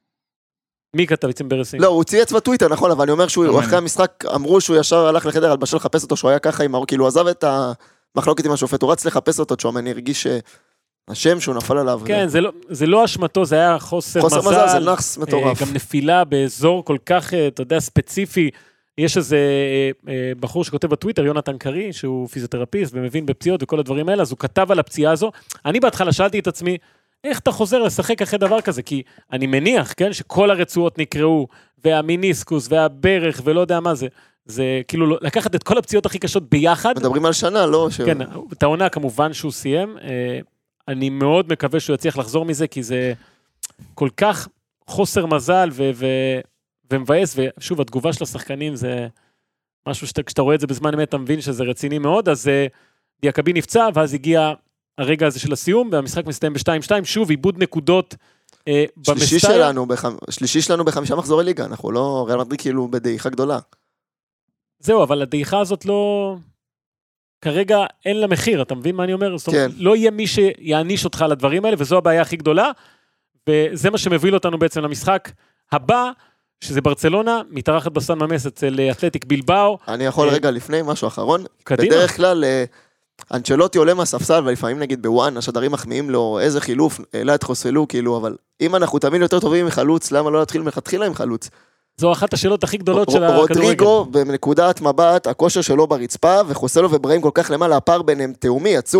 מי כתב את אמברסינג? לא, הוא צייץ בטוויטר, נכון, אבל אני אומר שהוא אחרי המשחק, אמרו שהוא ישר הלך לחדר הלבשה לחפש אותו, שהוא היה ככה, כאילו הוא עזב את המחלוקת עם השופט, הוא רץ לחפש אותו, שומני הרגיש השם שהוא נפל עליו. כן, זה לא אשמתו, זה היה חוסר מזל. חוסר מזל, זה נחס מטורף. גם נפילה באזור כל כך, אתה יודע, ספציפי. יש איזה בחור שכותב בטוויטר, יונתן קרי, שהוא פיזיותרפיסט ומבין בפציעות וכל הדברים האלה, אז הוא כתב על הפציעה הזו. אני בהתחלה שאלתי את עצמי, איך אתה חוזר לשחק אחרי דבר כזה? כי אני מניח, כן, שכל הרצועות נקראו, והמיניסקוס, והברך, ולא יודע מה זה. זה כאילו לקחת את כל הפציעות הכי קשות ביחד. מדברים על שנה, לא? כן, את העונה כמובן שהוא סיים. אני מאוד מקווה שהוא יצליח לחזור מזה, כי זה כל כך חוסר מזל ו... ומבאס, ושוב, התגובה של השחקנים זה משהו שאתה רואה את זה בזמן אמת, אתה מבין שזה רציני מאוד, אז דיאקבי נפצע, ואז הגיע הרגע הזה של הסיום, והמשחק מסתיים ב-שתיים שתיים, שוב, איבוד נקודות במסטאיה. שלישי שלנו, שלישי שלנו בחמישה מחזורי ליגה, אנחנו לא, ריאל מדריד כאילו בדעיכה גדולה. זהו, אבל הדעיכה הזאת לא... כרגע אין לה מחיר, אתה מבין מה אני אומר? זאת אומרת, לא יהיה מי שיעניש אותך על הדברים האלה, וזו הבעיה הכי גדולה, וזה מה שמביא אותנו בעצם למשחק הבא, שזה ברצלונה, מתארחת בסן ממס אצל אתלטיק בילבאו. אני יכול רגע לפני משהו אחרון. בדרך כלל, אנצ'לוטי עולה מהספסל, ולפעמים נגיד בוואן, השדרים מחמיאים לו איזה חילוף, אלא את חוסלו, כאילו, אבל אם אנחנו תמיד יותר טובים מחלוץ, למה לא להתחיל מלכתחילה עם חלוץ? זו אחת השאלות הכי גדולות של הכדורגל. רודריגו, בנקודת מבט, הכושר שלו ברצפה, וחוסלו ובראים כל כך למעלה, הפער ביניהם תאומי, עצום.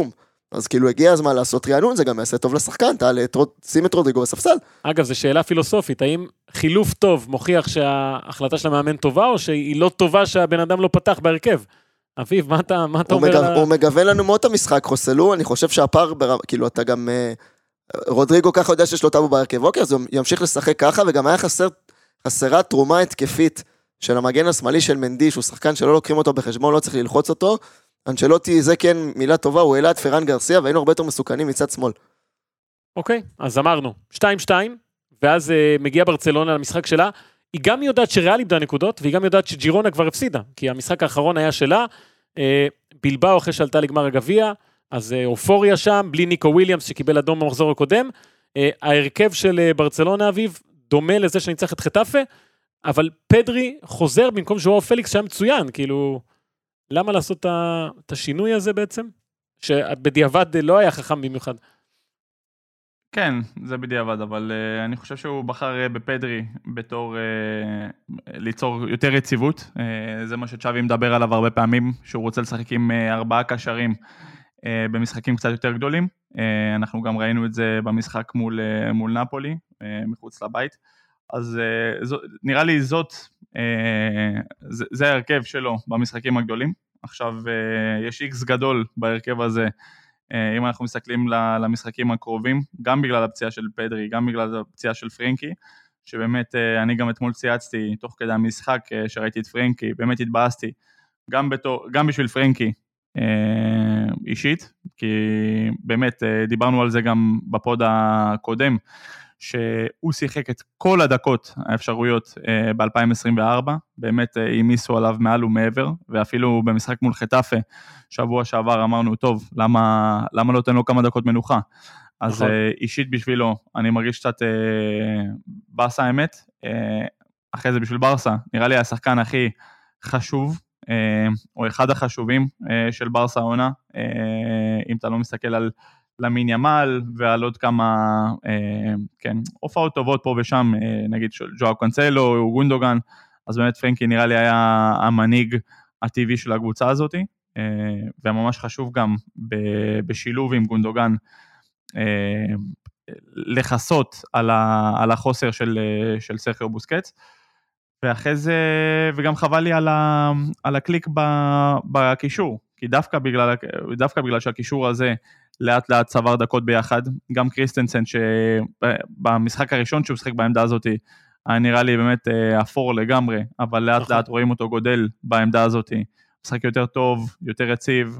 אז כאילו הגיע הזמן לעשות רענון, זה גם יעשה טוב לשחקן, תעלה, שים את רודריגו בספסל. אגב, זו שאלה פילוסופית, האם חילוף טוב מוכיח שההחלטה של המאמן טובה, או שהיא לא טובה שהבן אדם לא פתח בהרכב? אביב, מה אתה, מה אתה אומר? מגו, לה... הוא מגוון לנו מאוד את המשחק, חוסלו, אני חושב שהפער, בר... כאילו אתה גם, רודריגו ככה יודע שיש לו טאבו בהרכב, אוקיי, אז הוא ימשיך לשחק ככה, וגם היה חסר, חסרה תרומה התקפית של המגן השמאלי של מנדי, שהוא שחקן שלא לוקחים אותו בחשבון, לא צריך ללחוץ אותו, אנצ'לוטי זה כן מילה טובה, הוא העלה את פרן גרסיה, והיינו הרבה יותר מסוכנים מצד שמאל. אוקיי, אז אמרנו, שתיים שתיים, ואז uh, מגיע ברצלונה למשחק שלה, היא גם יודעת שריאל איבדה נקודות, והיא גם יודעת שג'ירונה כבר הפסידה, כי המשחק האחרון היה שלה, uh, בלבאו אחרי שעלתה לגמר הגביע, אז uh, אופוריה שם, בלי ניקו וויליאמס שקיבל אדום במחזור הקודם, uh, ההרכב של uh, ברצלונה אביב, דומה לזה שניצח את חטאפה, אבל פדרי חוזר במקום ז'ואאו פליקס שהיה מצוין, כאילו, למה לעשות את השינוי הזה בעצם? שבדיעבד לא היה חכם במיוחד. כן, זה בדיעבד, אבל uh, אני חושב שהוא בחר uh, בפדרי בתור uh, ליצור יותר יציבות. Uh, זה מה שצ'אבי מדבר עליו הרבה פעמים, שהוא רוצה לשחק עם uh, ארבעה קשרים uh, במשחקים קצת יותר גדולים. Uh, אנחנו גם ראינו את זה במשחק מול, uh, מול נפולי, uh, מחוץ לבית. אז uh, זו, נראה לי זאת, uh, זה, זה ההרכב שלו במשחקים הגדולים. עכשיו uh, יש איקס גדול בהרכב הזה, אם אנחנו מסתכלים למשחקים הקרובים, גם בגלל הפציעה של פדרי, גם בגלל הפציעה של פרנקי, שבאמת אני גם אתמול צייצתי, תוך כדי המשחק שראיתי את פרנקי, באמת התבאסתי, גם, בתור, גם בשביל פרנקי אישית, כי באמת דיברנו על זה גם בפוד הקודם, שהוא שיחק את כל הדקות האפשרויות ב-אלפיים עשרים וארבע, באמת העמיסו עליו מעל ומעבר, ואפילו במשחק מול חטאפה, שבוע שעבר אמרנו, טוב, למה, למה לא תן לו כמה דקות מנוחה? אז נכון. אישית בשבילו, אני מרגיש קצת ברסה האמת, אחרי זה בשביל ברסה, נראה לי השחקן הכי חשוב, או אחד החשובים של ברסה העונה, אם אתה לא מסתכל על למין ימל, ועל עוד כמה, אה, כן, הופעות טובות פה ושם, אה, נגיד של ג'ואו קאנסלו, או גונדוגן, אז באמת פרנקי נראה לי היה המנהיג הטבעי של הקבוצה הזאת, אה, וממש חשוב גם ב- בשילוב עם גונדוגן, אה, לחסות על, ה- על החוסר של, של סרחיו בוסקץ, ואחרי זה, וגם חבל לי על, ה- על הקליק ב- בקישור, כי דווקא בגלל, דווקא בגלל שהקישור הזה, לאט לאט צבר דקות ביחד, גם קריסטנסן שבמשחק הראשון שהוא שחק בעמדה הזאת, נראה לי באמת אפור לגמרי, אבל לאט לאט רואים אותו גודל בעמדה הזאת, משחק יותר טוב, יותר יציב,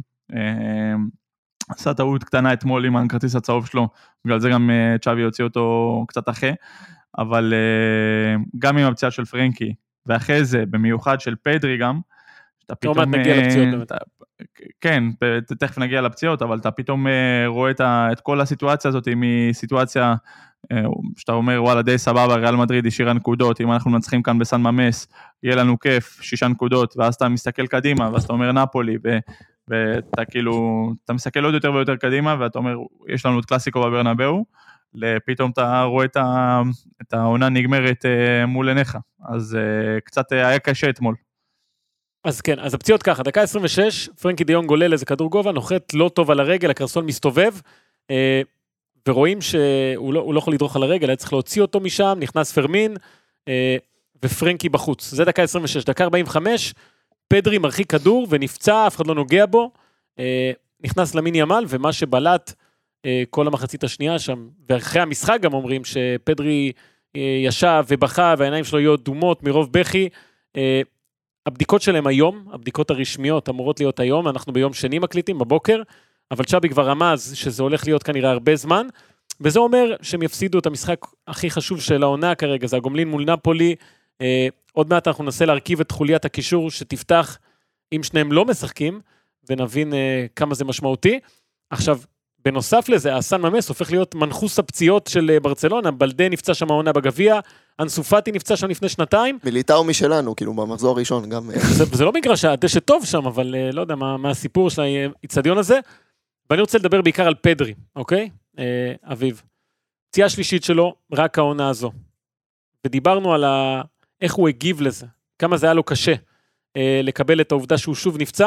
עשה טעות קטנה אתמול עם הכרטיס הצהוב שלו, בגלל זה גם צ'אבי הוציא אותו קצת אחרי, אבל גם עם הפציעה של פרנקי, ואחרי זה במיוחד של פדרי גם, אתה פתאום... נגיע לפציעות באמת. כן, תכף נגיע לפציעות, אבל אתה פתאום רואה את כל הסיטואציה הזאת, מסיטואציה שאתה אומר, וואלה, די סבבה, ריאל מדריד השאירה נקודות, אם אנחנו מנצחים כאן בסן ממס, יהיה לנו כיף, שישה נקודות, ואז אתה מסתכל קדימה, ואז אתה אומר נפולי, ואתה כאילו, אתה מסתכל עוד יותר ויותר קדימה, ואתה אומר, יש לנו את קלאסיקו בברנבאו, פתאום אתה רואה את העונה נגמרת מול עיניך, אז קצת היה קשה אתמול. אז כן, אז הפציעות ככה, דקה עשרים ושש, פרנקי דיונג עולה לאיזה כדור גובה, נוחת לא טוב על הרגל, הקרסול מסתובב, אה, ורואים שהוא לא, הוא לא יכול לדרוך על הרגל, היה צריך להוציא אותו משם, נכנס פרמין, אה, ופרנקי בחוץ. זה דקה עשרים ושש, דקה ארבעים וחמש, פדרי מרחיק כדור ונפצע, אף אחד לא נוגע בו, אה, נכנס למין ימל, ומה שבלט אה, כל המחצית השנייה שם, ואחרי המשחק גם אומרים שפדרי אה, ישב ובכה, והעיניים שלו יהיו דומות מרוב בכי, אה, הבדיקות שלהם היום, הבדיקות הרשמיות אמורות להיות היום, אנחנו ביום שני מקליטים בבוקר, אבל צ'אבי כבר רמז שזה הולך להיות כנראה הרבה זמן, וזה אומר שהם יפסידו את המשחק הכי חשוב של העונה כרגע, זה הגומלין מול נפולי, אה, עוד מעט אנחנו ננסה להרכיב את חוליית הקישור שתפתח, אם שניהם לא משחקים, ונבין אה, כמה זה משמעותי. עכשיו, בנוסף לזה, הסן ממס הופך להיות מנחוס הפציעות של ברצלונה, בלדה נפצע שם העונה בגביע, אנסופטי נפצע שם לפני שנתיים. מיליטאו משלנו, כאילו במחזור הראשון גם. זה, זה לא מגרש הדשא טוב שם, אבל לא יודע מה, מה הסיפור של האיצטדיון הזה. ואני רוצה לדבר בעיקר על פדרי, אוקיי? אה, אביב. פציעה שלישית שלו, רק העונה הזו. ודיברנו על ה... איך הוא הגיב לזה, כמה זה היה לו קשה אה, לקבל את העובדה שהוא שוב נפצע.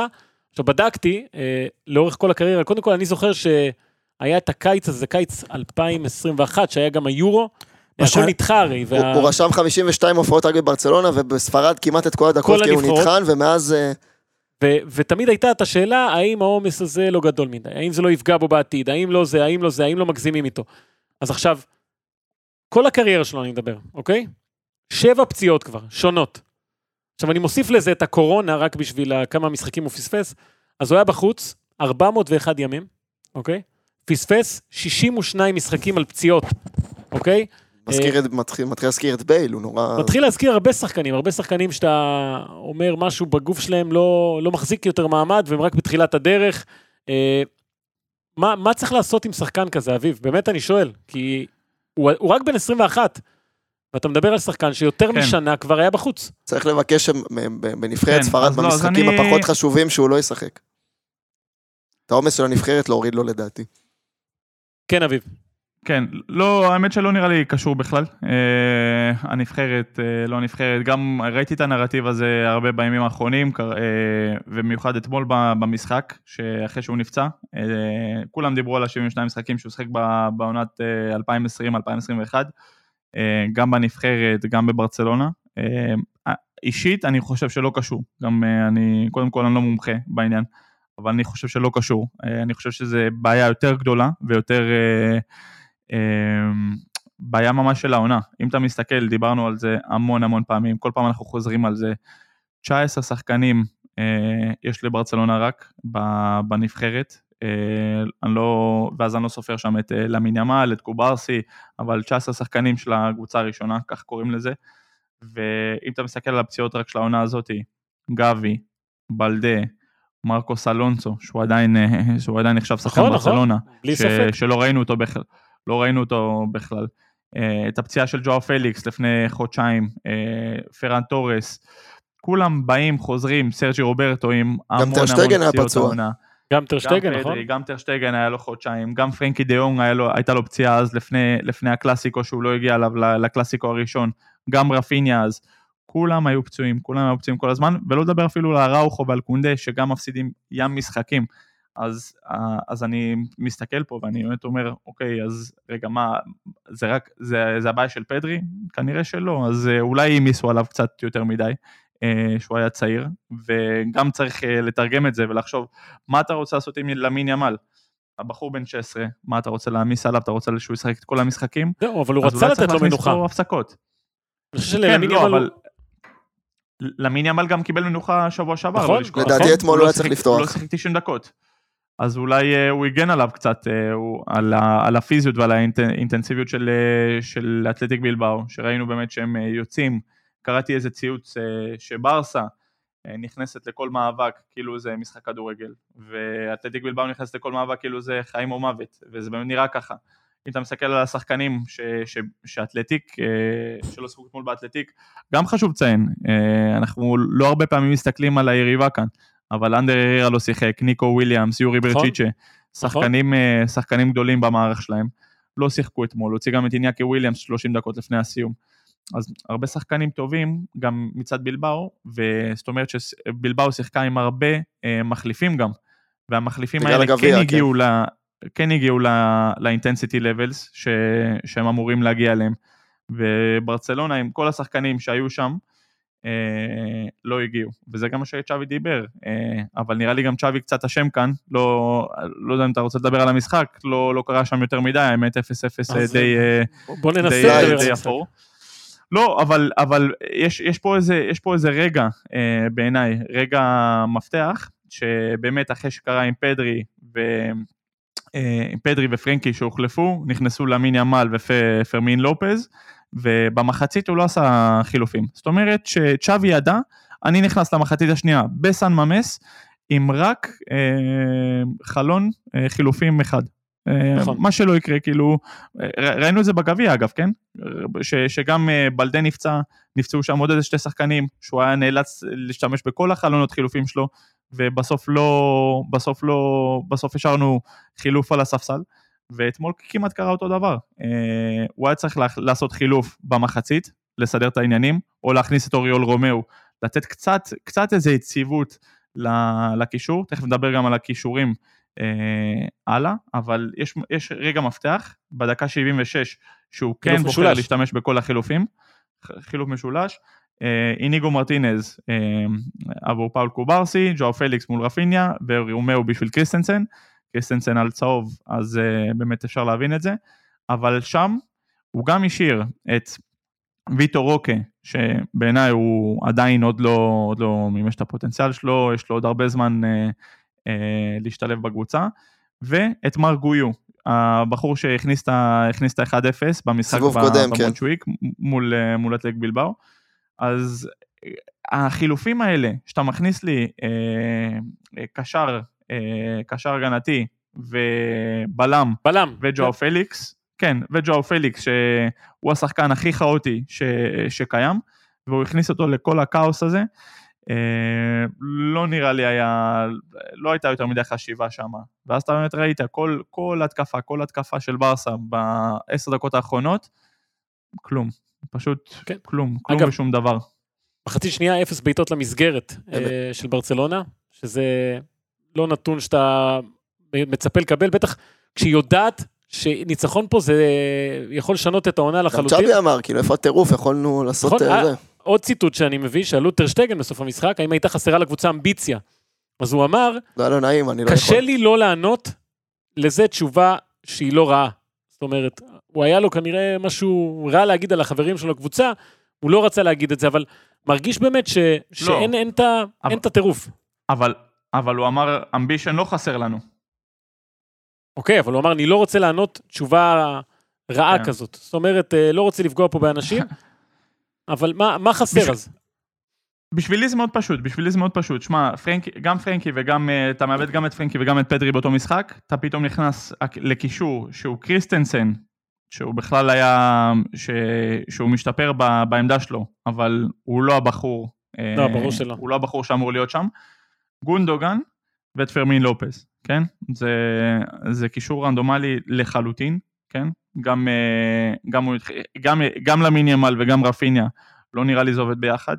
עכשיו, בדקתי, אה, לאורך כל הקריירה, קודם כל אני זוכר שהיה את הקיץ הזה, קיץ אלפיים עשרים ואחת, שהיה גם היורו, הכל נדחה הרי. הוא, וה... הוא רשם חמישים ושתיים הופעות רק בברצלונה, ובספרד כמעט את כל הדקות, כי הוא נדחן, ומאז... ו- ותמיד הייתה את השאלה, האם העומס הזה לא גדול מדי, האם זה לא יפגע בו בעתיד, האם לא זה, האם לא זה, האם לא מגזימים איתו. אז עכשיו, כל הקריירה שלו אני מדבר, אוקיי? שבע פציעות כבר, שונות. עכשיו אני מוסיף לזה את הקורונה, רק בשביל כמה משחקים הוא פספס, אז הוא היה בחוץ, ארבע מאות ואחד ימים, אוקיי? פספס שישים ושניים משחקים על פציעות, אוקיי? מזכיר את, מתחיל, מתחיל להזכיר את בייל, הוא נורא... מתחיל להזכיר הרבה שחקנים, הרבה שחקנים שאתה אומר משהו בגוף שלהם לא, לא מחזיק יותר מעמד, והם רק בתחילת הדרך. אה, מה, מה צריך לעשות עם שחקן כזה, אביב? באמת אני שואל, כי הוא, הוא רק בן עשרים ואחת, ואתה מדבר על שחקן שיותר כן. משנה כבר היה בחוץ. צריך לבקש בנבחרת כן, ספרד במשחקים לא, הפחות אני... חשובים שהוא לא ישחק. את העומס של הנבחרת להוריד לו לדעתי. כן, אביב. כן, לא, האמת שלא נראה לי קשור בכלל. אה, הנבחרת, אה, לא הנבחרת, גם ראיתי את הנרטיב הזה הרבה בימים האחרונים, אה, ומיוחד אתמול במשחק, שאחרי שהוא נפצע, אה, כולם דיברו על ה-שבעים ושניים משחקים שהוא שחק בעונת אה, אלפיים עשרים אלפיים עשרים ואחת, אה, גם בנבחרת, גם בברצלונה. אה, אישית, אני חושב שלא קשור. גם אה, אני, קודם כל אני לא מומחה בעניין, אבל אני חושב שלא קשור. אה, אני חושב שזה בעיה יותר גדולה, ויותר... אה, בעיה ממש של העונה. אם אתה מסתכל, דיברנו על זה המון המון פעמים, כל פעם אנחנו חוזרים על זה, תשע עשרה שחקנים יש לברצלונה רק בנבחרת, אני לא, ואז אני לא סופר שם את למין ימל, את קוברסי, אבל תשע עשרה שחקנים של הקבוצה הראשונה, כך קוראים לזה, ואם אתה מסתכל על הפציעות רק של העונה הזאת, גבי, בלדה, מרקוס אלונסו, שהוא עדיין, שהוא עדיין נחשב שחקן ברצלונה, שלא ראינו אותו בכלל. לא ראינו אותו בכלל. את הפציעה של ג'ואו פליקס לפני חודשיים, פרן טורס, כולם באים, חוזרים, סרג'י רוברטו עם המון המון פציעות העונה. גם טרשטגן, נכון? גם טרשטגן היה לו חודשיים, גם פרנקי דיונג הייתה לו פציעה אז לפני, לפני הקלאסיקו, שהוא לא הגיע עליו לקלאסיקו הראשון, גם רפיניה אז, כולם היו פצועים, כולם היו פצועים כל הזמן, ולא לדבר אפילו על ראוכו ועל קונדה, שגם מפסידים ים משחקים. אז, אז אני מסתכל פה ואני באמת אומר, אוקיי, אז רגע, מה, זה רק, זה, זה הבעיה של פדרי? כנראה שלא, אז אולי ימיסו עליו קצת יותר מדי, שהוא היה צעיר, וגם צריך לתרגם את זה ולחשוב, מה אתה רוצה לעשות עם למין ימל? הבחור בן שש עשרה, מה אתה רוצה להעמיס עליו? אתה רוצה שהוא ישחק את כל המשחקים? לא, אבל הוא רצה לתת לו מנוחה. לו הפסקות. אני חושב שלמין ימל הוא... למין ימל גם קיבל מנוחה שבוע שעבר. נכון, לדעתי אתמול לא היה צריך לפתוח. הוא לא שיחק תשעים דקות. אז אולי uh, הוא יגן עליו קצת, uh, הוא, על, ה, על הפיזיות ועל האינטנסיביות של, uh, של אתלטיק בילבאו, שראינו באמת שהם uh, יוצאים, קראתי איזה ציוץ uh, שברסה uh, נכנסת לכל מאבק, כאילו זה משחק כדורגל, ואתלטיק בילבאו נכנסת לכל מאבק, כאילו זה חיים או מוות, וזה באמת נראה ככה. אם אתה מסתכל על השחקנים ש, ש, שאתלטיק, uh, שלא שחקו אתמול באתלטיק, גם חשוב לציין, uh, אנחנו לא הרבה פעמים מסתכלים על היריבה כאן, אבל אנדר ארירה לא שיחק, ניקו וויליאמס, יורי ברצ'יצ'ה, שחקנים, שחקנים גדולים במערך שלהם, לא שיחקו אתמול, הוציא גם את איניאקי וויליאמס שלושים דקות לפני הסיום, אז הרבה שחקנים טובים, גם מצד בילבאו, וזאת אומרת שבילבאו שיחקה עם הרבה מחליפים גם, והמחליפים האלה כן הגיעו, ל, כן הגיעו לאינטנסיטי לבלס, שהם אמורים להגיע אליהם, וברצלונה עם כל השחקנים שהיו שם, אה, לא הגיעו, וזה גם מה שצ'אבי דיבר, אה, אבל נראה לי גם צ'אבי קצת אשם כאן, לא, לא יודע אם אתה רוצה לדבר על המשחק, לא, לא קרה שם יותר מדי, האמת אפס אפס די, בוא ננסה די, די אפור. לא, אבל, אבל יש, יש פה איזה, יש פה איזה רגע, אה, בעיניי, רגע מפתח, שבאמת אחרי שקרה עם פדרי, ו... עם פדרי ופרנקי שהוחלפו, נכנסו למין ימל ופרמין לופז, ובמחצית הוא לא עשה חילופים. זאת אומרת שצ'אבי ידע, אני נכנס למחצית השנייה בסן ממס, עם רק אה, חלון אה, חילופים אחד. נכון. מה שלא יקרה, כאילו, ראינו את זה בגביע אגב, כן? ש, שגם בלדה נפצע, נפצעו שם עוד איזה שתי שחקנים, שהוא היה נאלץ להשתמש בכל החלונות חילופים שלו, ובסוף לא, בסוף לא, בסוף השארנו חילוף על הספסל, ואתמול כמעט קרה אותו דבר. הוא היה צריך לעשות חילוף במחצית, לסדר את העניינים, או להכניס את אוריול רומאו, לתת קצת, קצת איזו יציבות לקישור, תכף נדבר גם על הקישורים הלאה, אבל יש, יש רגע מפתח, בדקה שבעים ושש, שהוא כן בוחר להשתמש בכל החילופים, חילוף משולש, איניגו מרטינז עבור פאול קוברסי, ג'ואו פליקס מול רפיניה, ורומאו בשביל קריסטנסן, קריסטנסן על צהוב, אז באמת אפשר להבין את זה, אבל שם הוא גם השאיר את ויטור רוקה, שבעיניי הוא עדיין עוד לא, עוד לא מימש את הפוטנציאל שלו, יש לו עוד הרבה זמן אה, אה, להשתלב בקבוצה, ואת מר גויו, הבחור שהכניס את ה-אחד אפס במשחק במונצ'וויק, כן. מול, מול אתלק בלבאו, אז החילופים האלה, שאתה מכניס לי אה, קשר, אה, קשר הגנתי, ובלם, בלם. וג'ואו כן. פליקס, כן, וג'ואו פליקס, שהוא השחקן הכי כאוטי ש, שקיים, והוא הכניס אותו לכל הכאוס הזה, אה, לא נראה לי היה, לא הייתה יותר מדי חשיבה שם, ואז אתה באמת ראית, כל, כל התקפה, כל התקפה של ברסה, בעשר דקות האחרונות, כלום, פשוט כן. כלום, כלום אגב, ושום דבר. בחצי שנייה, אפס בעיטות למסגרת אה, של ברצלונה, שזה לא נתון שאתה מצפה לקבל, בטח כשהיא יודעת, שניצחון פה זה יכול לשנות את העונה לחלוטין. גם צ'אבי אמר, כאילו איפה הטירוף, יכולנו לעשות את זה. עוד ציטוט שאני מביא, שאלו טרשטגן בסוף המשחק, האם הייתה חסרה לקבוצה אמביציה. אז הוא אמר, לא, לא נעים, אני לא יכול. קשה לי לא לענות לזה תשובה שהיא לא רעה. זאת אומרת, הוא היה לו כנראה משהו רע להגיד על החברים שלו לקבוצה, הוא לא רצה להגיד את זה, אבל מרגיש באמת ש... לא. שאין אין אבל... אין את הטירוף. אבל, אבל הוא אמר, אמבישן לא חסר לנו. אוקיי, אבל הוא אמר, אני לא רוצה לענות תשובה רעה כזאת. זאת אומרת, לא רוצה לפגוע פה באנשים, אבל מה חסר אז? בשבילי זה מאוד פשוט, בשבילי זה מאוד פשוט. שמע, גם פרנקי וגם, אתה מאבד גם את פרנקי וגם את פדרי באותו משחק, אתה פתאום נכנס לקישור שהוא קריסטנסן, שהוא בכלל היה, שהוא משתפר בעמדה שלו, אבל הוא לא הבחור. לא, ברור שלא. הוא לא הבחור שאמור להיות שם. גונדוגן ואת פרמין לופס. כן? זה, זה קישור רנדומלי לחלוטין, כן? גם, גם, גם, גם למין ימל וגם רפיניה, לא נראה לי זה עובד ביחד.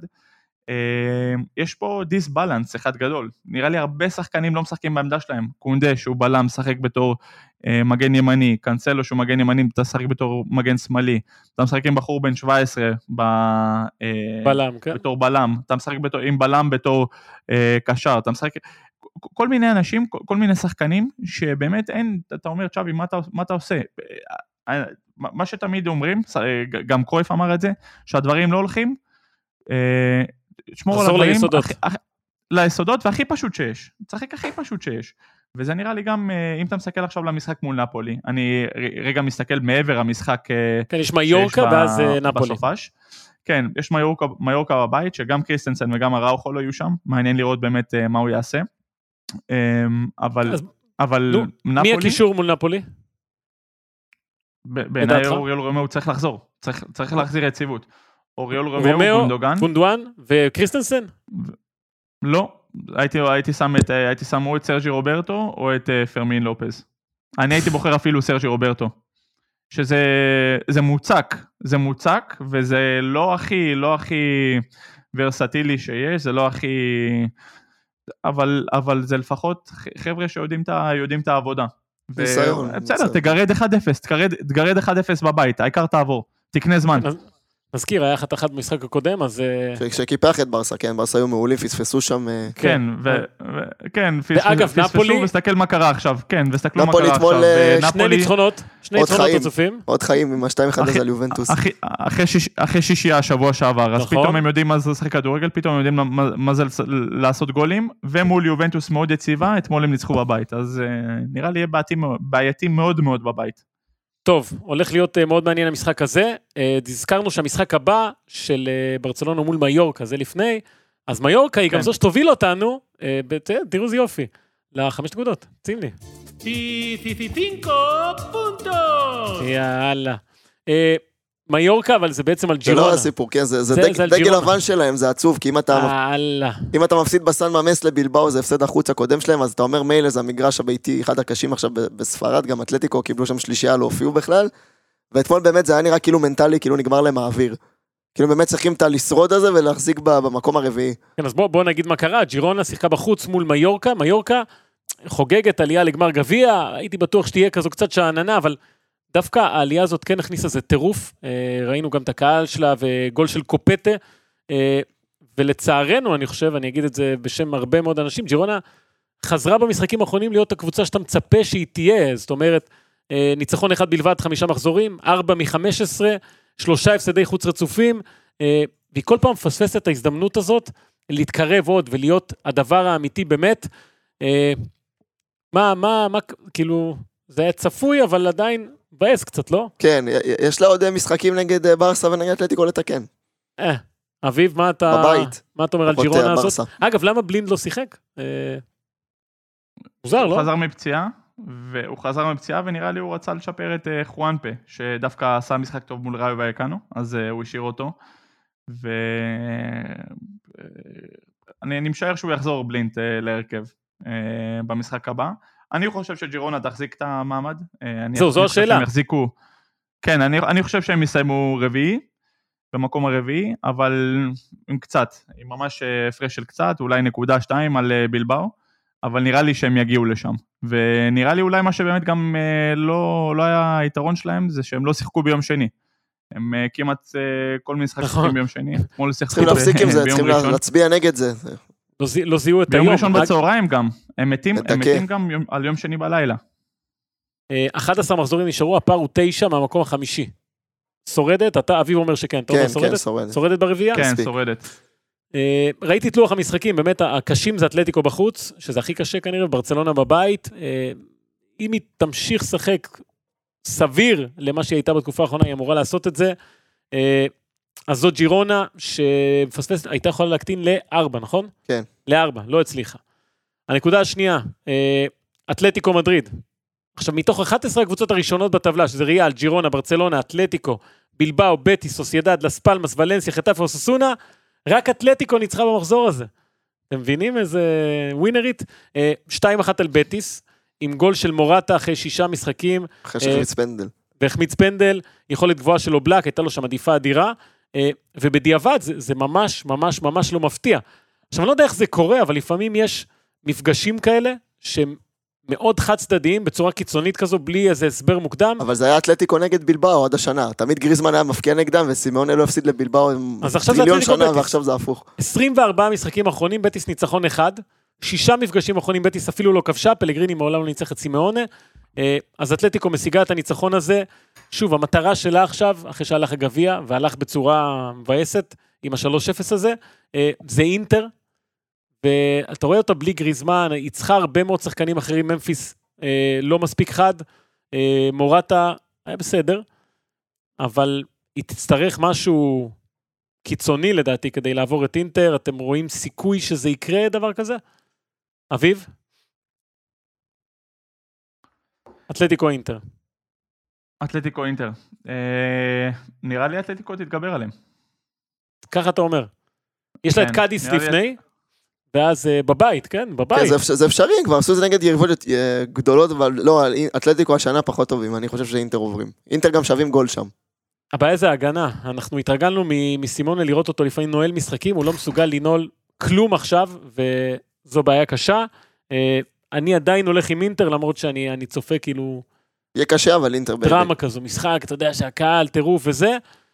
יש פה דיסבלנס אחד גדול. נראה לי הרבה שחקנים לא משחקים בעמדה שלהם. קונדה שהוא בלם, משחק בתור מגן ימני, קנסלו שהוא מגן ימני, אתה משחק בתור מגן שמאלי. אתה משחק עם בחור בן שבע עשרה ב, בלם, כן? בתור בלם. אתה משחק בתור, עם בלם בתור קשר. אתה משחק... כל מיני אנשים, כל מיני שחקנים, שבאמת אין, אתה אומר, צ'אבי, מה אתה, מה אתה עושה? מה שתמיד אומרים, גם קרויף אמר את זה, שהדברים לא הולכים, שמור על הדברים, ליסודות. ליסודות, והכי פשוט שיש, צחק הכי פשוט שיש, וזה נראה לי גם, אם אתה מסתכל עכשיו למשחק מול נפולי, אני רגע מסתכל מעבר המשחק, כן, יש מיורקה ואז נפולי. בסופש, כן, יש מיורקה, מיורקה בבית, שגם קריסטנסן וגם הראוכו לא יהיו שם, מעניין לראות באמת מה הוא יעשה, אבל, אבל נפולי... מי הקישור מול נפולי? בעיניי אוריול רומאו צריך לחזור, צריך, צריך להחזיר יציבות. אוריול רומאו, גונדוגן. גונדואן וקריסטנסן? לא, הייתי, הייתי שם את, הייתי שם או את סרג'י רוברטו או את פרמין לופז. אני הייתי בוחר אפילו סרג'י רוברטו. שזה, זה מוצק, זה מוצק, וזה לא הכי, לא הכי ורסטילי שיש, זה לא הכי... אבל, אבל זה לפחות חבר'ה שיודעים את, יודעים את העבודה. בסדר, תגרד אחד אפס, תגרד אחד אפס בבית, העיקר תעבור, תקנה זמן. נזכיר, היה אחת אחת במשחק הקודם, אז... שכיפח את ברסה, כן, ברסה היו מעולים, פספסו שם... כן, כן, פספסו, וסתכל מה קרה עכשיו, כן, וסתכלו מה קרה עכשיו. שני ניצחונות, שני ניצחונות רצופים. עוד חיים עם ה-שתיים אחד הזה על יובנטוס. אחרי שישייה השבוע שעבר, אז פתאום הם יודעים מה זה לשחק כדורגל, פתאום הם יודעים מה זה לעשות גולים, ומול יובנטוס מאוד יציבה, אתמול הם ניצחו בבית, אז נראה לי בעייתי מאוד מאוד בבית. טוב, הולך להיות מאוד מעניין המשחק הזה. הזכרנו שהמשחק הבא של ברצלונה מול מיורקה, זה לפני, אז מיורקה היא גם זו שתוביל אותנו, תראו זה יופי, לחמש נקודות, שים לי. חמש פונטות! יאללה. מיורקה, אבל זה בעצם על ג'ירונה. זה לא הסיפור, כן, זה, זה, זה דג, דגל לבן שלהם, זה עצוב, כי אם אתה, אם אתה מפסיד בסן ממס לבלבאו, זה הפסד החוץ הקודם שלהם, אז אתה אומר מילא, זה המגרש הביתי, אחד הקשים עכשיו בספרד, גם אתלטיקו קיבלו שם שלישייה, לא הופיעו בכלל, ואתמול באמת זה היה נראה כאילו מנטלי, כאילו נגמר להם האוויר. כאילו באמת צריכים את הלשרוד הזה ולהחזיק במקום הרביעי. כן, אז בוא, בוא נגיד מה קרה, ג'ירונה שיחקה בחוץ מול מיורקה, מיורקה חוגגת עלייה לגמר גביע, הייתי בטוח שתהיה כזו קצת שעננה, אבל דווקא העלייה הזאת כן הכניסה זה טירוף, ראינו גם את הקהל שלה וגול של קופטה, ולצערנו אני חושב, אני אגיד את זה בשם הרבה מאוד אנשים, ג'ירונה חזרה במשחקים האחרונים להיות הקבוצה שאתה מצפה שהיא תהיה, זאת אומרת, ניצחון אחד בלבד, חמישה מחזורים, ארבע מחמש עשרה, שלושה הפסדי חוץ רצופים, והיא כל פעם מפספסת את ההזדמנות הזאת, להתקרב עוד ולהיות הדבר האמיתי באמת, מה, מה, מה, כאילו, זה היה צפוי, אבל עדיין בייס קצת, לא? כן, יש לה עוד משחקים נגד ברסה ונגד אתלטיקו לתקן. אה, אביב, מה אתה... בבית. מה אתה אומר על ג'ירונה הזאת? אגב, למה בלינד לא שיחק? מוזר, לא? הוא חזר מפציעה, והוא חזר מפציעה, ונראה לי הוא רצה לשפר את חואנפה, שדווקא עשה משחק טוב מול ראיו ויקנו, אז הוא השאיר אותו, ואני משער שהוא יחזור בלינד להרכב במשחק הבא. אני חושב שג'ירונה תחזיק את המעמד. זהו, זו השאלה. כן, אני חושב שהם יסיימו רביעי, במקום הרביעי, אבל עם קצת, עם ממש הפרש של קצת, אולי נקודה שתיים על בלבאו, אבל נראה לי שהם יגיעו לשם. ונראה לי אולי מה שבאמת גם לא, לא היה היתרון שלהם, זה שהם לא שיחקו ביום שני. הם כמעט כל משחק שיחקים ביום שני. צריכים להפסיק עם זה, צריכים להצביע נגד זה. לא זיהו את היום. ביום ראשון בצהריים גם. הם מתים גם על יום שני בלילה. אחד עשר מחזורים נשארו, הפער הוא תשע מהמקום החמישי. שורדת? אתה, אביב אומר שכן. כן, כן, שורדת. שורדת ברביעיה? כן, שורדת. ראיתי את לוח המשחקים, באמת הקשים זה אתלטיקו בחוץ, שזה הכי קשה כנראה, ברצלונה בבית. אם היא תמשיך לשחק סביר למה שהיא הייתה בתקופה האחרונה, היא אמורה לעשות את זה. אז זאת ג'ירונה שמפספסת, הייתה יכולה להקטין לארבע, נכון? כן. לארבע, לא הצליחה. הנקודה השנייה, אתלטיקו מדריד. עכשיו, מתוך אחת עשרה הקבוצות הראשונות בטבלה, שזה ריאל, ג'ירונה, ברצלונה, אתלטיקו, בלבאו, בטיס, סוסיידד, לס פלמאס, ולנסיה, חטאפה ואוססונה, רק אתלטיקו ניצחה במחזור הזה. אתם מבינים איזה ווינרית? שתיים אחת על בטיס, עם גול של מורטה אחרי שישה משחקים. אחרי שהחמיץ פנדל. והחמיץ פנדל, יכולת גבוהה של אובלק, הייתה לו שם עדיפה אדירה, ובדיעבד זה, זה ממש, ממש, ממש לא מפתיע. עכשיו, אני לא יודע איך זה קורה, אבל לפעמים יש מפגשים כאלה, שהם מאוד חד צדדיים, בצורה קיצונית כזו, בלי איזה הסבר מוקדם. אבל זה היה אתלטיקו נגד בלבאו עד השנה. תמיד גריזמן היה מפקיע נגדם, וסימאונה לא הפסיד לבלבאו טריליון שנה, ועכשיו זה הפוך. עשרים וארבעה משחקים אחרונים, בטיס ניצחון אחד, שישה מפגשים אחרונים, בטיס אפילו לא כבשה, פלגריני מעולם לא ניצח את סימאונה, אז אתלטיקו משיגה את הניצחון הזה. שוב, המטרה שלה עכשיו, אחרי שהלך הגביע, והלך בצורה מבאסת, עם ה-שלוש אפס הזה, זה אינטר, ואתה רואה אותה בלי גריזמן, היא צריכה הרבה מאוד שחקנים אחרים, ממפיס לא מספיק חד, מורטה היה בסדר, אבל היא תצטרך משהו קיצוני לדעתי, כדי לעבור את אינטר. אתם רואים סיכוי שזה יקרה דבר כזה? אביב? אתלטיקו אינטר. אתלטיקו אינטר. אה, נראה לי אתלטיקו תתגבר עליהם. ככה אתה אומר. יש לה את קאדיס לפני, ואז בבית, כן? בבית. כן, זה אפשרי, כבר עשו זה נגד יריבות גדולות, אבל לא, אתלטיקו השנה פחות טובים, אני חושב שאינטר עוברים. אינטר גם שווים גול שם. הבעיה זה ההגנה, אנחנו התרגלנו מסימונה לראות אותו לפעמים נועל משחקים, הוא לא מסוגל לנעול כלום עכשיו, וזו בעיה קשה. אני עדיין הולך עם אינטר, למרות שאני צופה כאילו... יהיה קשה, אבל אינטר... דרמה כזו, משחק, אתה יודע שהקהל, טירוף וזה.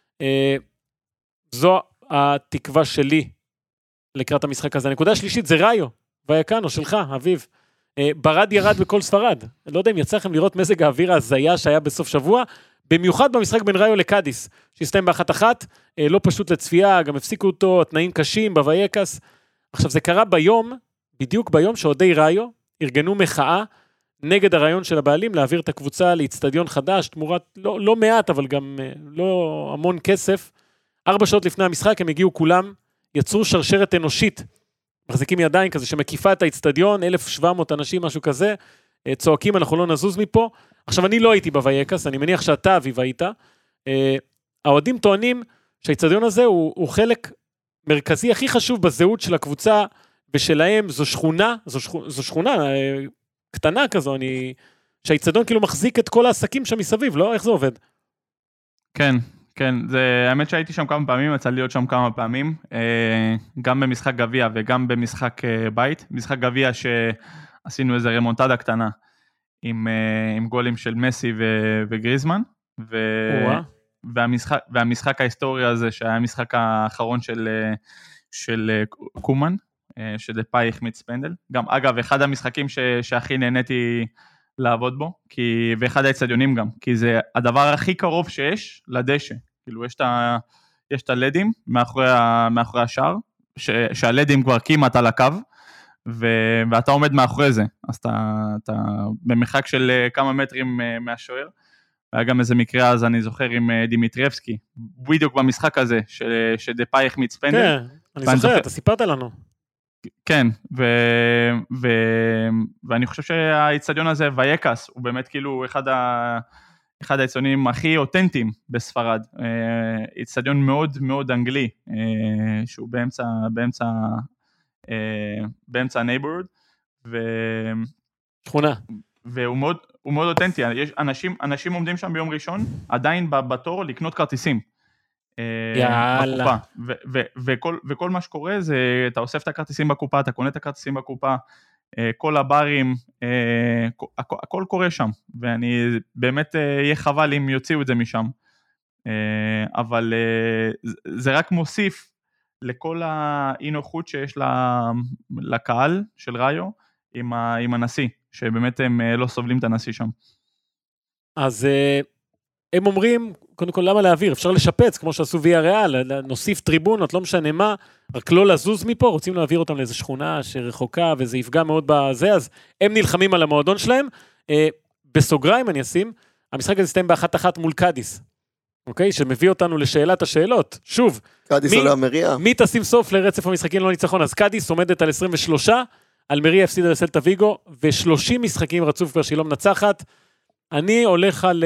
זו התקווה שלי לקראת המשחק הזה. הנקודה השלישית זה ראיו, ויקנו שלך, אביב. ברד ירד בכל ספרד. לא יודע אם יצא לכם לראות מזג האוויר ההזיה שהיה בסוף שבוע, במיוחד במשחק בין ראיו לקאדיס, שהסתיים באחת אחת, לא פשוט לצפייה, גם הפסיקו אותו, תנאים קשים בוויקס. עכשיו זה קרה ביום, בדיוק ביום שעודי ראיו, ארגנו מחאה נגד הרעיון של הבעלים, להעביר את הקבוצה לאצטדיון חדש, תמורת לא, לא מעט, אבל גם לא המון כסף. ארבע שעות לפני המשחק הם הגיעו כולם, יצרו שרשרת אנושית, מחזיקים ידיים כזה, שמקיפה את האצטדיון, אלף ושבע מאות אנשים, משהו כזה, צועקים, אנחנו לא נזוז מפה. עכשיו, אני לא הייתי בוויקס, אני מניח שאתה, אביב, היית. האוהדים טוענים שהאצטדיון הזה הוא, הוא חלק מרכזי, הכי חשוב בזהות של הקבוצה, ושלהם זו שכונה, זו, שכונה, זו שכונה קטנה כזו, אני... שהאצטדיון כאילו מחזיק את כל העסקים שם מסביב, לא? איך זה עובד? כן, כן, זה, האמת שהייתי שם כמה פעמים, יצא להיות שם כמה פעמים, גם במשחק גביע וגם במשחק בית. משחק גביע שעשינו איזה רמונטדה קטנה, עם, עם גולים של מסי ו, וגריזמן, ו, והמשחק, והמשחק ההיסטורי הזה, שהיה המשחק האחרון של, של קומן, שדפאי החמיץ פנדל. גם, אגב, אחד המשחקים ש, שהכי נהניתי לעבוד בו, כי, ואחד האצטדיונים גם, כי זה הדבר הכי קרוב שיש לדשא. כאילו, יש את ה, יש את הלדים מאחורי, ה, מאחורי השער, ש, שהלדים כבר כמעט על הקו, ו, ואתה עומד מאחורי זה, אז אתה, אתה במרחק של כמה מטרים מהשוער. היה גם איזה מקרה, אז אני זוכר עם דימיטרבסקי, בדיוק במשחק הזה, ש, שדפאי החמיץ פנדל. כן, אני זוכר, זוכר, אתה סיפרת לנו. כן, ו, ו, ואני חושב שהאצטדיון הזה, וייקס, הוא באמת כאילו אחד, ה, אחד האצטדיונים הכי אותנטיים בספרד. אצטדיון מאוד מאוד אנגלי, שהוא באמצע, באמצע, באמצע הנייבורוד, ו... שכונה. והוא מאוד, הוא מאוד אותנטי. יש אנשים, אנשים עומדים שם ביום ראשון, עדיין בתור לקנות כרטיסים. יאללה. ו- ו- וכל, וכל מה שקורה זה, אתה אוסף את הכרטיסים בקופה, אתה קונה את הכרטיסים בקופה, כל הברים, הכל, הכל קורה שם, ואני באמת יהיה חבל אם יוציאו את זה משם. אבל זה רק מוסיף לכל האי-נוחות שיש לקהל של ראיו עם, ה- עם הנשיא, שבאמת הם לא סובלים את הנשיא שם. אז הם אומרים, קודם כל, למה להעביר? אפשר לשפץ, כמו שעשו ויה ריאל, נוסיף טריבונות, לא משנה מה, רק לא לזוז מפה, רוצים להעביר אותם לאיזו שכונה שרחוקה, וזה יפגע מאוד בזה, אז הם נלחמים על המועדון שלהם. בסוגריים אני אשים, המשחק הזה הסתיים באחת אחת מול קאדיס, אוקיי? שמביא אותנו לשאלת השאלות. שוב, קאדיס עולה המריה. מי תשים סוף לרצף המשחקים לא ניצחון? אז קאדיס עומדת על עשרים ושלוש, אלמריה הפסידה לסלטה ויגו, ו-שלושים משחקים רצוף כבר שהיא לא מנצחת. אני הולך על...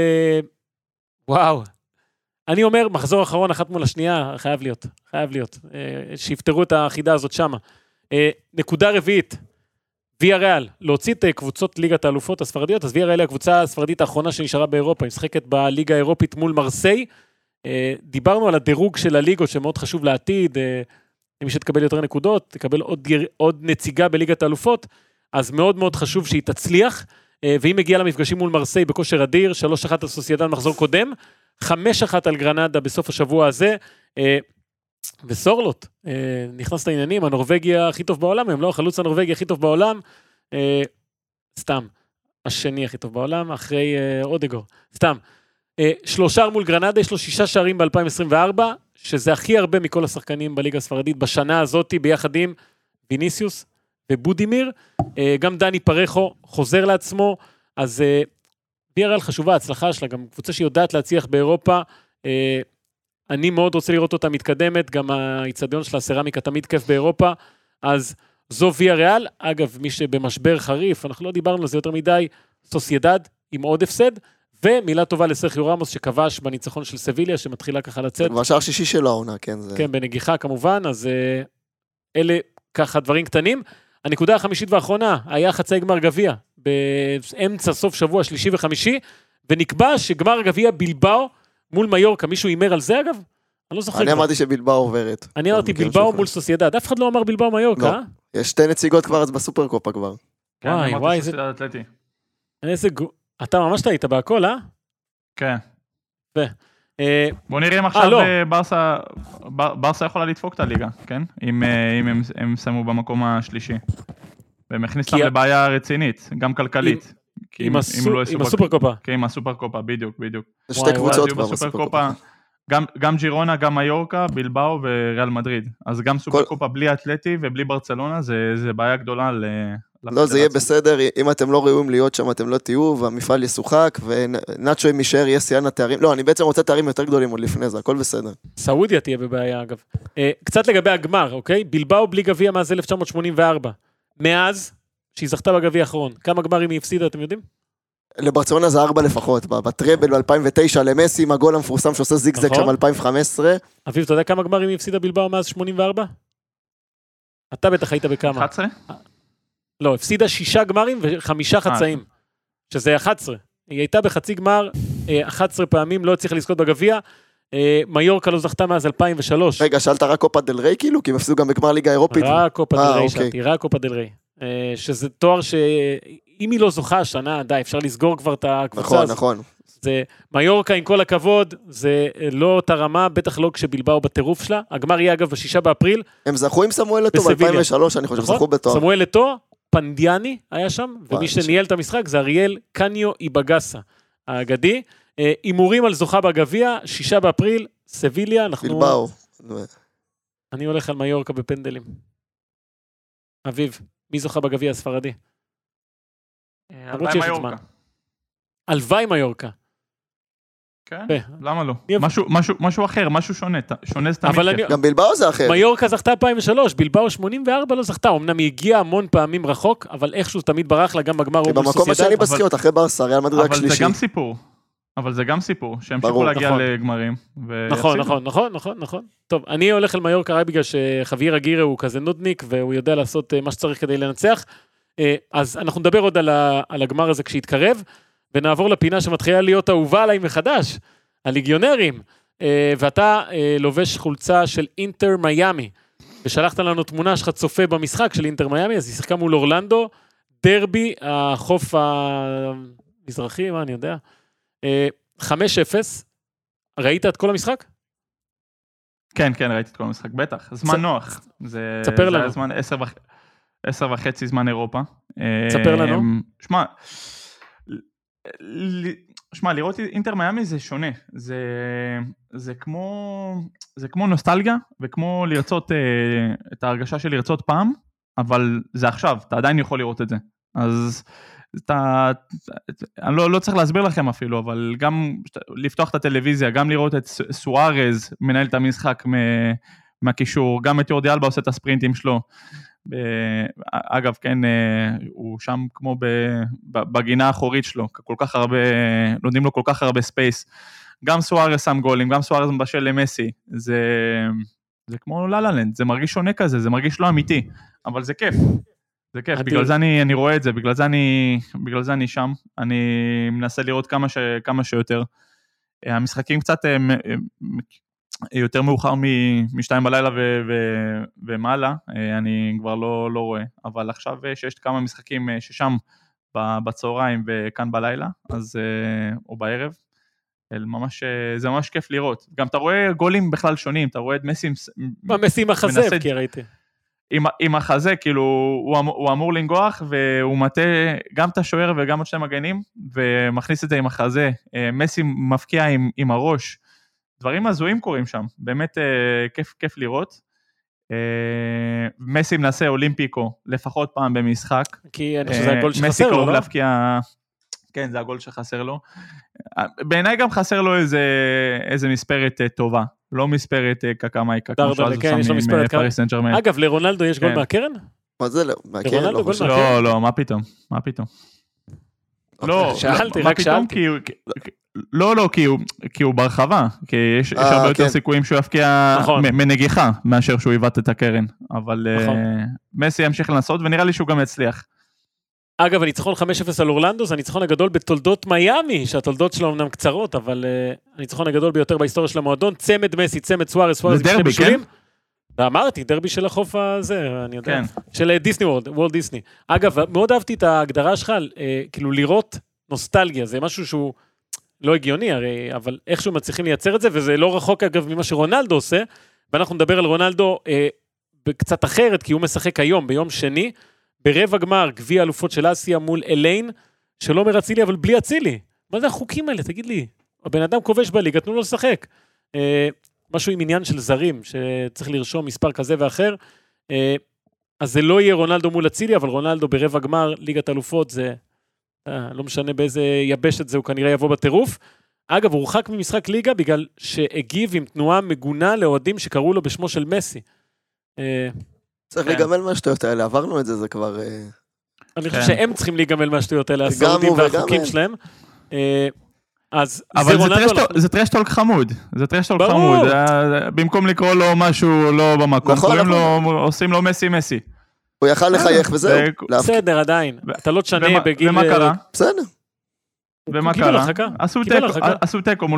וואו. אני אומר, מחזור אחרון אחת מול השנייה, חייב להיות, חייב להיות. שיפתרו את האחידה הזאת שמה. נקודה רביעית, ויה ריאל, להוציא את קבוצות ליגת האלופות הספרדיות, אז ויה ריאל היא הקבוצה הספרדית האחרונה שנשארה באירופה, היא משחקת בליגה האירופית מול מרסיי. דיברנו על הדירוג של הליגות, שמאוד חשוב לעתיד, מי שתקבל יותר נקודות, תקבל עוד, עוד נציגה בליגת האלופות, אז מאוד מאוד חשוב שהיא תצליח, והיא מגיעה למפגשים מול מרסיי בכושר אדיר, שלוש אחת על סוסיידד מחזור קודם, חמש אחת על גרנדה בסוף השבוע הזה, וסורלוט, נכנס לעניינים, הנורווגיה הכי טוב בעולם, הם לא החלוץ הנורווגיה הכי טוב בעולם, סתם, השני הכי טוב בעולם, אחרי אודגור, סתם, שלושה מול גרנדה, יש לו שישה שערים ב-אלפיים עשרים וארבע, שזה הכי הרבה מכל השחקנים בליגה הספרדית, בשנה הזאת, ביחד עם ויניסיוס ובודימיר, גם דני פרחו חוזר לעצמו, אז ויה ריאל חשובה, ההצלחה שלה, גם קבוצה שיודעת להצליח באירופה, אני מאוד רוצה לראות אותה מתקדמת, גם האצטדיון של הסרמיקה תמיד כיף באירופה, אז זו ויה ריאל, אגב, מי שבמשבר חריף, אנחנו לא דיברנו על זה יותר מדי, סוסיידד עם עוד הפסד, ומילה טובה לסרחיו רמוס שכבש בניצחון של סביליה, שמתחילה ככה לצאת. כבר שער שישי שלו העונה, כן. זה... כן, בנגיחה כמובן, אז אלה ככה דברים קטנים. הנקודה החמישית והאחרונה, היה חצי גמר גביע, באמצע סוף שבוע שלישי וחמישי, ונקבע שגמר גביע בלבאו, מול מיורקה, מישהו אימר על זה אגב? אני לא זוכר. אני אמרתי שבלבאו עוברת. אני אמרתי בלבאו מול סוסיידד, אף אחד לא אמר בלבאו מיורקה, אה? יש שתי נציגות כבר אז בסופר קופה כבר. וואי, וואי, איזה גו... אתה ממש היית בהכל, אה? כן. ו... בוא נראה אם עכשיו ברסה, ברסה יכולה לדפוק את הליגה, כן? אם הם שמו במקום השלישי. והם הכניסו אותם לבעיה רצינית, גם כלכלית. עם הסופר קופה. כן, עם הסופר קופה, בדיוק, בדיוק. זה שתי קבוצות כבר בסופר קופה. גם ג'ירונה, גם מיורקה, בלבאו וריאל מדריד. אז גם סופר קופה בלי אתלטי ובלי ברצלונה, זה בעיה גדולה ל... לא, זה יהיה בסדר, אם אתם לא ראויים להיות שם, אתם לא תהיו, והמפעל ישוחק, ונאצ'ו אם יישאר, יהיה שיאן התארים. לא, אני בעצם רוצה תארים יותר גדולים עוד לפני זה, הכל בסדר. סעודיה תהיה בבעיה, אגב. קצת לגבי הגמר, אוקיי? בלבאו בלי גביע מאז אלף תשע מאות שמונים וארבע. מאז שהיא זכתה בגביע האחרון. כמה גמרים היא הפסידה, אתם יודעים? לברצלונה זה ארבע לפחות, בטראבל ב-אלפיים ותשע, למסי עם הגול המפורסם שעושה זיגזג שם אלפיים וחמש עשרה. אביב, אתה יודע כמה גמרים היא הפסידה בלבאו מאז שמונים וארבע? אתה בטח היית בכמה? אחת עשרה? לא, הפסידה שישה גמרים וחמישה חצאים, שזה אחת עשרה. היא הייתה בחצי גמר, אחת עשרה פעמים, לא הצליחה לזכות בגביע. מיורקה לא זכתה מאז אלפיים ושלוש. רגע, שאלת רק קופה דל ריי כאילו? כי הם הפסידו גם בגמר ליגה אירופית. רק קופה דל ריי שאלתי, רק קופה דל ריי. שזה תואר שאם היא לא זוכה השנה, די, אפשר לסגור כבר את הקבוצה הזאת. נכון, נכון. זה מיורקה, עם כל הכבוד, זה לא אותה רמה, בטח לא כשבלבאו בטירוף שלה. הגמר יהיה אגב בשישה באפריל. הם זכו עם סמואל לטו ב-אלפיים ושלוש, אני חושב, זכו בתואר. סמואל לטו, פנדיאני היה שם, ומי שניהל את המשחק זה אריאל קניו איבגסה, האגדי. אימורים על זוכה בגביע, שישה באפריל, סביליה, אנחנו... בלבאו. אני הולך על מיורקה בפנדלים. אביב, מי זוכה בגביע הספרדי? הלוואי מיורקה. הלוואי מיורקה. כן, למה לא? משהו אחר, משהו שונה, שונה זה תמיד. גם בלבאו זה אחר. מיורקה זכתה אלפיים ושלוש, בלבאו שמונים וארבע לא זכתה, אמנם היא הגיעה המון פעמים רחוק, אבל איכשהו תמיד ברח לה גם בגמר. במקום השני בזכיות, אחרי ברסה, ריאל מדריד רק שלישי. אבל זה גם סיפור. אבל זה גם סיפור, שהמשיכו להגיע לגמרים. נכון, נכון, נכון, נכון, נכון. טוב, אני הולך על מיורקה רק בגלל שחווייר אגירה הוא כזה נודניק, והוא יודע לעשות מה שצריך כדי לנצח. אז אנחנו נדבר עוד על הגמר הזה כשיתקרב, ונעבור לפינה שמתחילה להיות אהובה עליי מחדש, הליגיונרים, ואתה לובש חולצה של אינטר מיאמי, ושלחת לנו תמונה שלך צופה במשחק של אינטר מיאמי, אז היא שיחקה מול אורלנדו, דרבי, החוף המזרחי, מה אני יודע, חמש אפס, ראית את כל המשחק? כן, כן, ראיתי את כל המשחק, בטח, זמן נוח, זה היה זמן עשר וחצי זמן אירופה. תספר לנו. שמע, שמע, לראות אינטר מיאמי זה שונה, זה, זה כמו, זה כמו נוסטלגיה, וכמו לרצות, את ההרגשה של לרצות פעם, אבל זה עכשיו, אתה עדיין יכול לראות את זה. אז אתה, אני לא, לא צריך להסביר לכם אפילו, אבל גם לפתוח את הטלוויזיה, גם לראות את סוארז מנהל את המשחק מהקישור, גם את יורדי אלבה עושה את הספרינטים שלו, אגב, כן, הוא שם כמו בגינה האחורית שלו, כל כך הרבה, נותנים לו כל כך הרבה ספייס, גם סוארז שם גולים, גם סוארז מבשל למסי, זה, זה כמו ללנד, זה מרגיש שונה כזה, זה מרגיש לא אמיתי, אבל זה כיף, זה כיף, בגלל זה אני, אני רואה את זה, בגלל זה אני, בגלל זה אני שם, אני מנסה לראות כמה ש, כמה שיותר, המשחקים קצת יותר מאוחר משתיים בלילה ומעלה, אני כבר לא, לא רואה, אבל עכשיו שיש כמה משחקים ששם בצהריים וכאן בלילה, אז, או בערב, ממש, זה ממש כיף לראות. גם אתה רואה גולים בכלל שונים, אתה רואה את מסי... מסי עם החזה, כי ראיתי. עם, עם החזה, כאילו, הוא, הוא אמור לנגוח, והוא מטה גם את השוער וגם את שני מגנים, ומכניס את זה עם החזה. מסי מפקיע עם, עם הראש. דברים הזויים קורים שם, באמת כיף, כיף לראות. מסי מנסה אולימפיקו, לפחות פעם במשחק. כי אני חושב שזה הגול שחסר לו, לא? להפקיע... כן, זה הגול שחסר לו. בעיניי גם חסר לו איזה, איזה מספרת טובה, לא מספרת קקאמייקה, כמו שאז הוא שם עם פריס סן ז'רמן. אגב, לרונלדו יש גול מהקרן? מה זה לא? מהקרן לא חושב. לא, לא, מה פתאום? מה פתאום? לא, שאלתי, רק שאלתי. לא, לא, כי הוא ברחבה, כי יש הרבה יותר סיכויים שהוא יפקיע מנגיחה, מאשר שהוא יבט את הקרן, אבל מסי ימשיך לנסות, ונראה לי שהוא גם יצליח. אגב, הניצחון חמש אפס על אורלנדו, זה הניצחון הגדול בתולדות מיאמי, שהתולדות שלו אמנם קצרות, אבל uh, הניצחון הגדול ביותר בהיסטוריה של המועדון, צמד מסי, צמד סוארז, סוארז, זה דרבי, כן? ואמרתי, דרבי של החוף הזה, אני יודע, כן. של דיסני וורד, וולט דיסני. אגב, מאוד אהבתי את ההגדרה שלך, uh, כאילו לראות נוסטלגיה, זה משהו שהוא לא הגיוני, הרי, אבל איכשהו מצליחים לייצר את זה, וזה לא רחוק אגב ממה שרונלדו עושה, ואנחנו נדבר על רונלדו uh, קצת אחרת, כי הוא משחק היום, ביום שני, ברבע גמר, גביע אלופות של אסיה מול אליין, שלא מרצילי, אבל בלי אצילי. מה זה החוקים האלה? תגיד לי. הבן אדם כובש בליגה, תנו לו לשחק. אה, משהו עם עניין של זרים, שצריך לרשום מספר כזה ואחר. אה, אז זה לא יהיה רונלדו מול אצילי, אבל רונלדו ברבע גמר, ליגת אלופות, זה אה, לא משנה באיזה יבשת זה, הוא כנראה יבוא בטירוף. אגב, הוא הורחק ממשחק ליגה, בגלל שהגיב עם תנועה מגונה לאוהדים שקראו לו בשמו של מסי. אה, צריך להיגמל מהשטויות האלה, עברנו את זה, זה כבר... אני חושב שהם צריכים להיגמל מהשטויות האלה, הסעודים והחוקים שלהם. אז אבל זה טרשטולק חמוד, זה טרשטולק חמוד, במקום לקרוא לו משהו לא במקום, עושים לו מסי מסי. הוא יכל לחייך וזהו. בסדר, עדיין. אתה לא תשנה בגיל... ומה קרה? בסדר. ומה קרה? עשו תיקו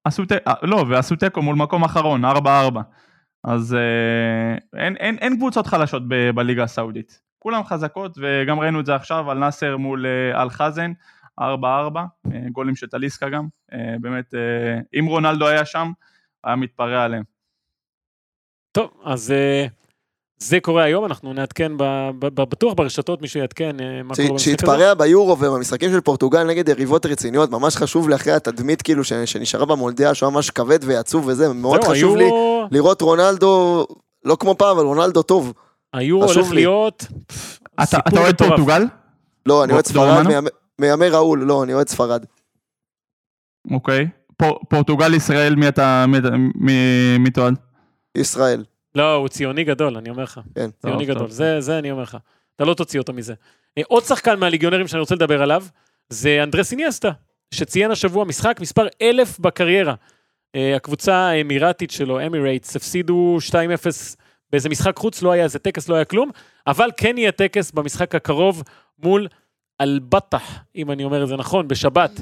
עשו תיקו, לא, ועשו תיקו מול מקום אחרון, ארבע ארבע. אז אה, אין, אין, אין קבוצות חלשות ב, בליגה הסעודית. כולם חזקות, וגם ראינו את זה עכשיו על נאסר מול אה, אל חזן, ארבע ארבע, אה, גולים של טליסקה גם. אה, באמת, אה, אם רונלדו היה שם, היה מתפרע עליהם. טוב, אז אה, זה קורה היום, אנחנו נעדכן, בטוח ברשתות מישהו יעדכן אה, מה קורה במשחק הזה. שהתפרע ביורו ובמשחקים של פורטוגל נגד יריבות רציניות, ממש חשוב לי אחרי התדמית כאילו שנשארה במולדיה, שהוא ממש כבד ועצוב וזה, מאוד חשוב לי לראות רונלדו, לא כמו פעם, אבל רונלדו טוב. היורו הולך להיות אתה אוהד פורטוגל? לא, אני אוהד ספרד, מימי ראול, לא, אני אוהד ספרד. אוקיי, פורטוגל, ישראל, מי אתה, מי תועד? ישראל. לא, הוא ציוני גדול, אני אומר לך. כן. ציוני גדול, זה, זה אני אומר לך. אתה לא תוציא אותו מזה. עוד שחקן מהליגיונרים שאני רוצה לדבר עליו, זה אנדרס איניאסטה, שציין השבוע משחק מספר אלף בקריירה. הקבוצה האמירתית שלו, אמירייטס, הפסידו שתיים אפס באיזה משחק חוץ, לא היה איזה טקס, לא היה כלום, אבל כן יהיה טקס במשחק הקרוב מול אל-בטח, אם אני אומר את זה נכון, בשבת.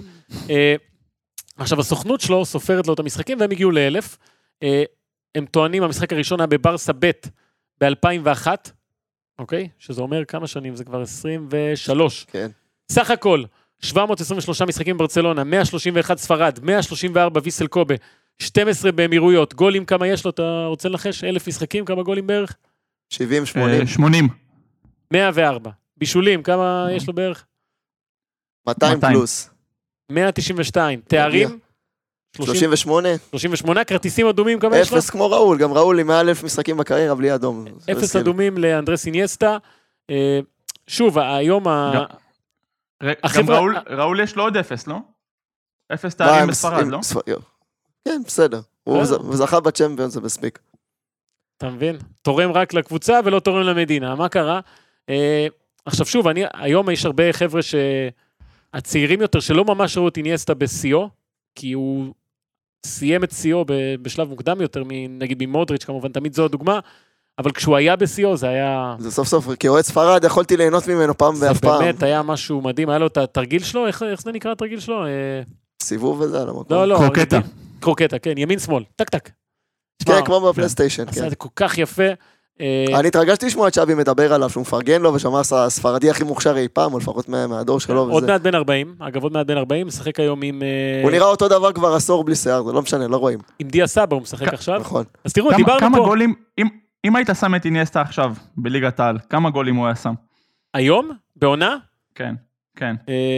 עכשיו, הסוכנות שלו סופרת לו את המשחקים, והם הגיעו לאלף. הם טוענים, המשחק הראשון היה בברסה ב' ב-אלפיים ואחת, אוקיי? שזה אומר כמה שנים, זה כבר עשרים ושלוש. כן. סך הכל, שבע מאות עשרים ושלושה משחקים בברצלונה, מאה שלושים ואחת ספרד, מאה שלושים וארבע ויסל קובה, שתים עשרה באמירויות, גולים כמה יש לו, אתה רוצה לנחש? אלף משחקים, כמה גולים בערך? שבעים, שמונים. שמונים. מאה וארבע. בישולים, כמה יש לו בערך? מאתיים פלוס. מאה תשעים ושתיים. תארים? שלושים ושמונה. שלושים ושמונה, כרטיסים אדומים, כמה יש לו? אפס כמו ראול, גם ראול עם מעל אלף משחקים בקריירה בלי אדום. אפס אדומים לאנדרס איניאסטה. שוב, היום ה... גם ראול יש לו עוד אפס, לא? אפס תארים בספרד, לא? כן, בסדר. הוא זכה בצ'מפיון, זה מספיק. אתה מבין? תורם רק לקבוצה ולא תורם למדינה. מה קרה? עכשיו שוב, היום יש הרבה חבר'ה שהצעירים יותר, שלא ממש ראו את איניאסטה בסיו, כי הוא סיים את סיו בשלב מוקדם יותר, נגיד ממודריץ' כמובן, תמיד זו הדוגמה, אבל כשהוא היה בסיו זה היה... זה סוף סוף, כי אוהד ספרד יכולתי ליהנות ממנו פעם ואף פעם. זה באמת היה משהו מדהים, היה לו את התרגיל שלו, איך, איך זה נקרא התרגיל שלו? סיבוב וזה על המקום. לא, לא. קרוקטה. קרוקטה, כן, ימין שמאל, טק טק. כן, כמו בפלייסטיישן, כן. עשה זה כל כך יפה. אני התרגשתי לשמוע את שבי מדבר עליו, שהוא מפרגן לו, ושאמר הספרדי הכי מוכשר אי פעם, או לפחות מהדור שלו. עוד מעט בן ארבעים, אגב, עוד מעט בן ארבעים, משחק היום עם... הוא נראה אותו דבר כבר עשור בלי שיער, זה לא משנה, לא רואים. עם דיה סבא הוא משחק עכשיו. נכון. אז תראו, דיברנו פה... כמה גולים, אם היית שם את איניאסטה עכשיו, בליגת העל, כמה גולים הוא היה שם? היום? בעונה? כן, כן.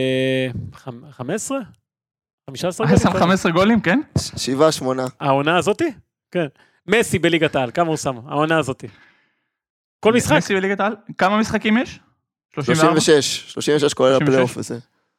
חמש עשרה? חמישה עשר גולים? היה שם חמש עשרה גולים, כן? שבעה, שמונה. העונה הזאתי? כן. מסי בליגת העל, כמה הוא שם? העונה הזאתי. כל משחק. מסי בליגת העל? כמה משחקים יש? שלושים ושש. שלושים ושש כולל הפלייאוף הזה.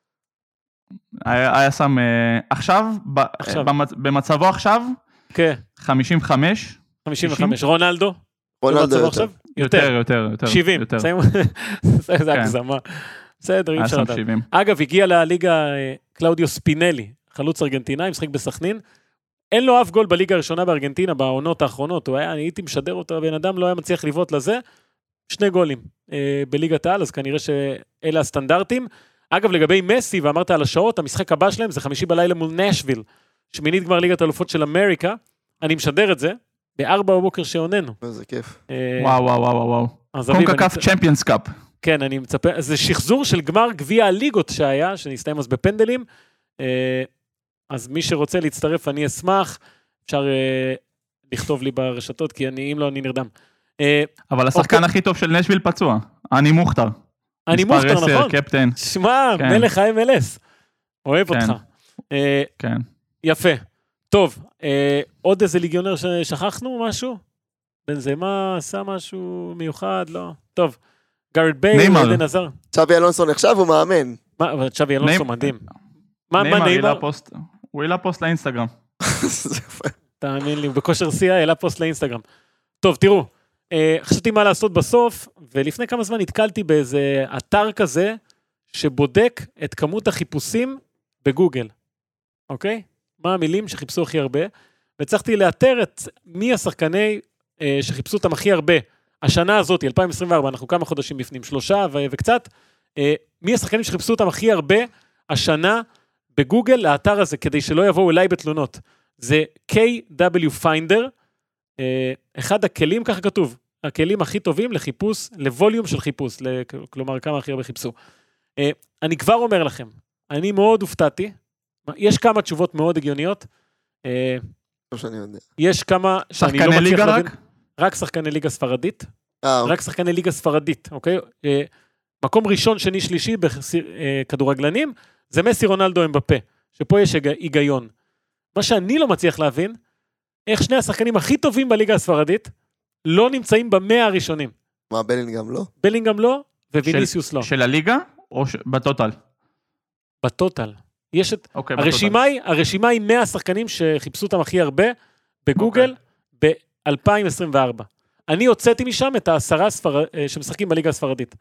היה שם עכשיו, במצבו עכשיו, חמישים וחמש. חמישים וחמש. רונלדו? רונלדו יותר. יותר, יותר, יותר. שבעים. זה הגזמה. בסדר, אי אפשר לדעת. אגב, הגיע לליגה קלאודיו ספינלי, חלוץ ארגנטינאי, משחק בסכנין. אין לו אף גול בליגה הראשונה בארגנטינה, בעונות האחרונות, הוא היה, אני הייתי משדר אותו, הבן אדם לא היה מצליח לבעוט לזה, שני גולים אה, בליגת העל, אז כנראה שאלה הסטנדרטים. אגב, לגבי מסי, ואמרת על השעות, המשחק הבא שלהם זה חמישי בלילה מול נשוויל, שמינית גמר ליגת האלופות של אמריקה, אני משדר את זה, בארבע בבוקר שעוננו. איזה כיף. אה, וואו, וואו, וואו, וואו. קונקקף צ'מפיונס קאפ. כן, אני מצפה, זה שחזור של גמר גביע הליגות שהיה, שנסתיים אז בפנדלים, אה, אז מי שרוצה להצטרף, אני אשמח. אפשר אה, לכתוב לי ברשתות, כי אני, אם לא, אני נרדם. אה, אבל השחקן אוקיי. הכי טוב של נשוויל פצוע, אני מוכתר. אני מוכתר, נכון? קפטן. שמע, כן. מלך ה-אם אל אס. אוהב כן. אותך. אה, כן. יפה. טוב, אה, עוד איזה ליגיונר ששכחנו משהו? בן זה מה, עשה משהו מיוחד? לא. טוב. גארד בייל, עדן עזר. צ'אבי אלונסו נחשב, הוא מאמן. מה, אבל צ'אבי אלונסו מדהים. מה ניימר? הוא העלה פוסט לאינסטגרם. תאמין לי, בכושר שיא העלה פוסט לאינסטגרם. טוב, תראו, חשבתי מה לעשות בסוף, ולפני כמה זמן נתקלתי באיזה אתר כזה, שבודק את כמות החיפושים בגוגל. אוקיי? מה המילים שחיפשו הכי הרבה, וצריכתי לאתר את מי השחקני שחיפשו אותם הכי הרבה. השנה הזאת, אלפיים עשרים וארבע, אנחנו כמה חודשים בפנים, שלושה וקצת, מי השחקנים שחיפשו אותם הכי הרבה השנה בגוגל, לאתר הזה, כדי שלא יבואו אליי בתלונות. זה קיי דאבליו Finder, אחד הכלים, ככה כתוב, הכלים הכי טובים לחיפוש, לווליום של חיפוש, כלומר כמה הכי הרבה חיפשו. אני כבר אומר לכם, אני מאוד הופתעתי, יש כמה תשובות מאוד הגיוניות, יש כמה שאני לא מצליח להבין, רק שחקני ליגה ספרדית, רק שחקני ליגה ספרדית, אוקיי? מקום ראשון, שני, שלישי בכדורגלנים, זה מסי, רונלדו, אמבפה, שפה יש היגיון. מה שאני לא מצליח להבין, איך שני השחקנים הכי טובים בליגה הספרדית, לא נמצאים במאה הראשונים. מה, בלינגהם לא? בלינגהם לא, וויניסיוס לא. של הליגה, או בטוטל? בטוטל. יש את... הרשימה היא, הרשימה היא מאה השחקנים שחיפשו אותם הכי הרבה, בגוגל, ב-אלפיים עשרים וארבע. אני הוצאתי משם את העשרה שמשחקים בליגה הספרדית.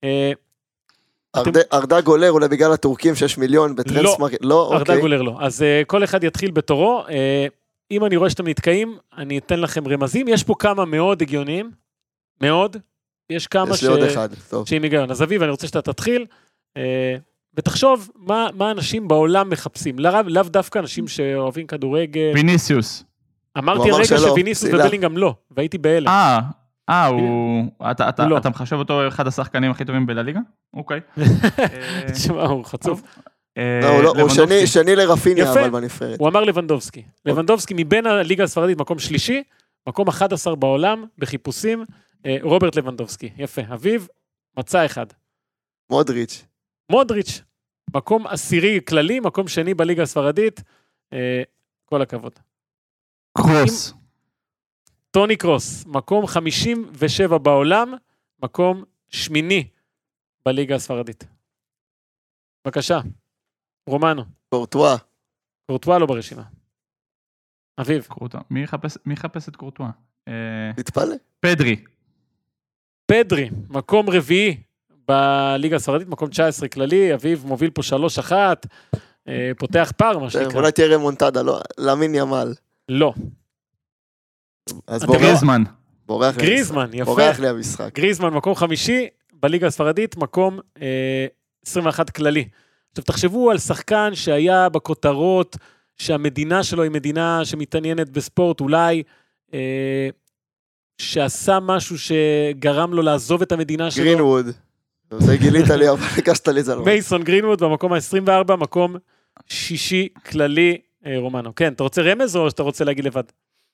ארדה גולר, אולי בגלל הטורקים שיש מיליון בטרנסמרקט, לא, ארדה גולר לא. אז כל אחד יתחיל בתורו. אם אני רואה שאתם נתקעים, אני אתן לכם רמזים. יש פה כמה מאוד הגיוניים, מאוד. יש כמה יש לי עוד אחד, טוב. שעם היגיון. אז אביב, אני רוצה שאתה תתחיל, ותחשוב מה אנשים בעולם מחפשים. לאו דווקא אנשים שאוהבים כדורגל. ויניסיוס. אמרתי הרגע שוויניסיוס ובלינגהם לא, והייתי בהלם. אה, אה, הוא... אתה מחשב אותו אחד השחקנים הכי טובים בליגה? אוקיי. תשמע, הוא חצוף. הוא שני לרפיניה, אבל בנפרד. הוא אמר לבנדובסקי. לבנדובסקי מבין הליגה הספרדית, מקום שלישי, מקום אחד עשר בעולם, בחיפושים, רוברט לבנדובסקי. יפה. אביב, מצא אחד. מודריץ'. מודריץ'. מקום עשירי כללי, מקום שני בליגה הספרדית. כל הכבוד. קרוס. טוני קרוס, מקום חמישים ושבע בעולם, מקום שמיני בליגה הספרדית. בבקשה, רומנו. קורטואה. קורטואה לא ברשימה. אביב. קורטואה. מי יחפש, מי יחפש את קורטואה? תתפלא. פדרי. פדרי, מקום רביעי בליגה הספרדית, מקום תשע עשרה כללי, אביב מוביל פה שלוש אחת, פותח פער, מה שנקרא. אולי תהיה רמונטדה, לא, למין ימל. לא. אז גריזמן. גריזמן, יפה. בורח לי המשחק. גריזמן, מקום חמישי, בליגה הספרדית, מקום אה, עשרים ואחת כללי. עכשיו, תחשבו על שחקן שהיה בכותרות, שהמדינה שלו היא מדינה שמתעניינת בספורט, אולי אה, שעשה משהו שגרם לו לעזוב את המדינה שלו. גרינווד. זה גילית לי, אבל הקשת לי זה לא. מייסון גרינווד, במקום ה-עשרים וארבע, מקום שישי כללי, אה, רומנו. כן, אתה רוצה רמז או שאתה רוצה להגיד לבד?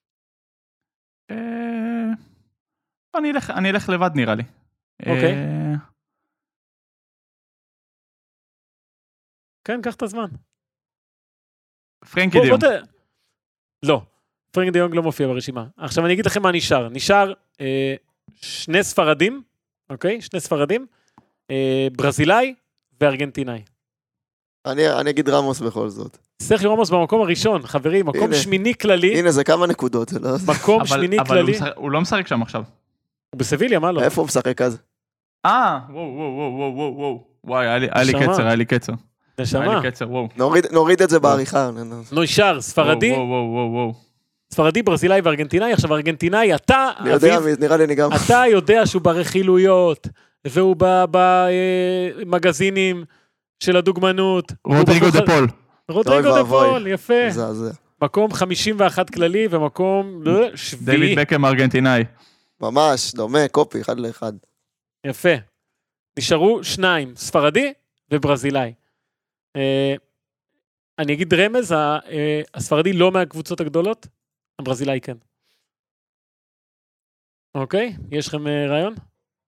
אני אלך, אני אלך לבד נראה לי. אוקיי. כן, קח את הזמן. פרנקי דיונג. לא, פרנקי דיונג לא מופיע ברשימה. עכשיו אני אגיד לכם מה נשאר. נשאר שני ספרדים, אוקיי? שני ספרדים, ברזילאי וארגנטינאי. אני, אני אגיד רמוס בכל זאת. סרחיו רמוס במקום הראשון, חברים, מקום הנה, שמיני כללי. הנה, זה כמה נקודות, זה לא... מקום אבל, שמיני אבל כללי. הוא, משחק, הוא לא משחק שם עכשיו. הוא בסביליה, מה לא? איפה הוא משחק אז? אה, וואו, וואו, וואו, וואו, וואו. וואי, היה לי, היה לי קצר, היה לי קצר. נשמה. היה לי קצר, וואו. נוריד, נוריד את זה בעריכה. נוישר, ספרדי. וואו, וואו, וואו, וואו. ספרדי, ברזילאי וארגנטינאי. עכשיו, ארגנטינאי, אתה, אני יודע, נראה לי אני גם... אתה יודע שהוא ברכילויות, והוא במגזינים של הדוגמנות. רודריגו דה פול. רודריגו דה פול, יפה. זה, זה. מקום חמישים ואחת כללי, ומקום שביעי. דויד בקם ארגנטינאי. ממש, דומה, קופי, אחד לאחד. יפה. נשארו שניים, ספרדי וברזילאי. אני אגיד רמז, הספרדי לא מהקבוצות הגדולות, הברזילאי כן. אוקיי? יש לכם רעיון?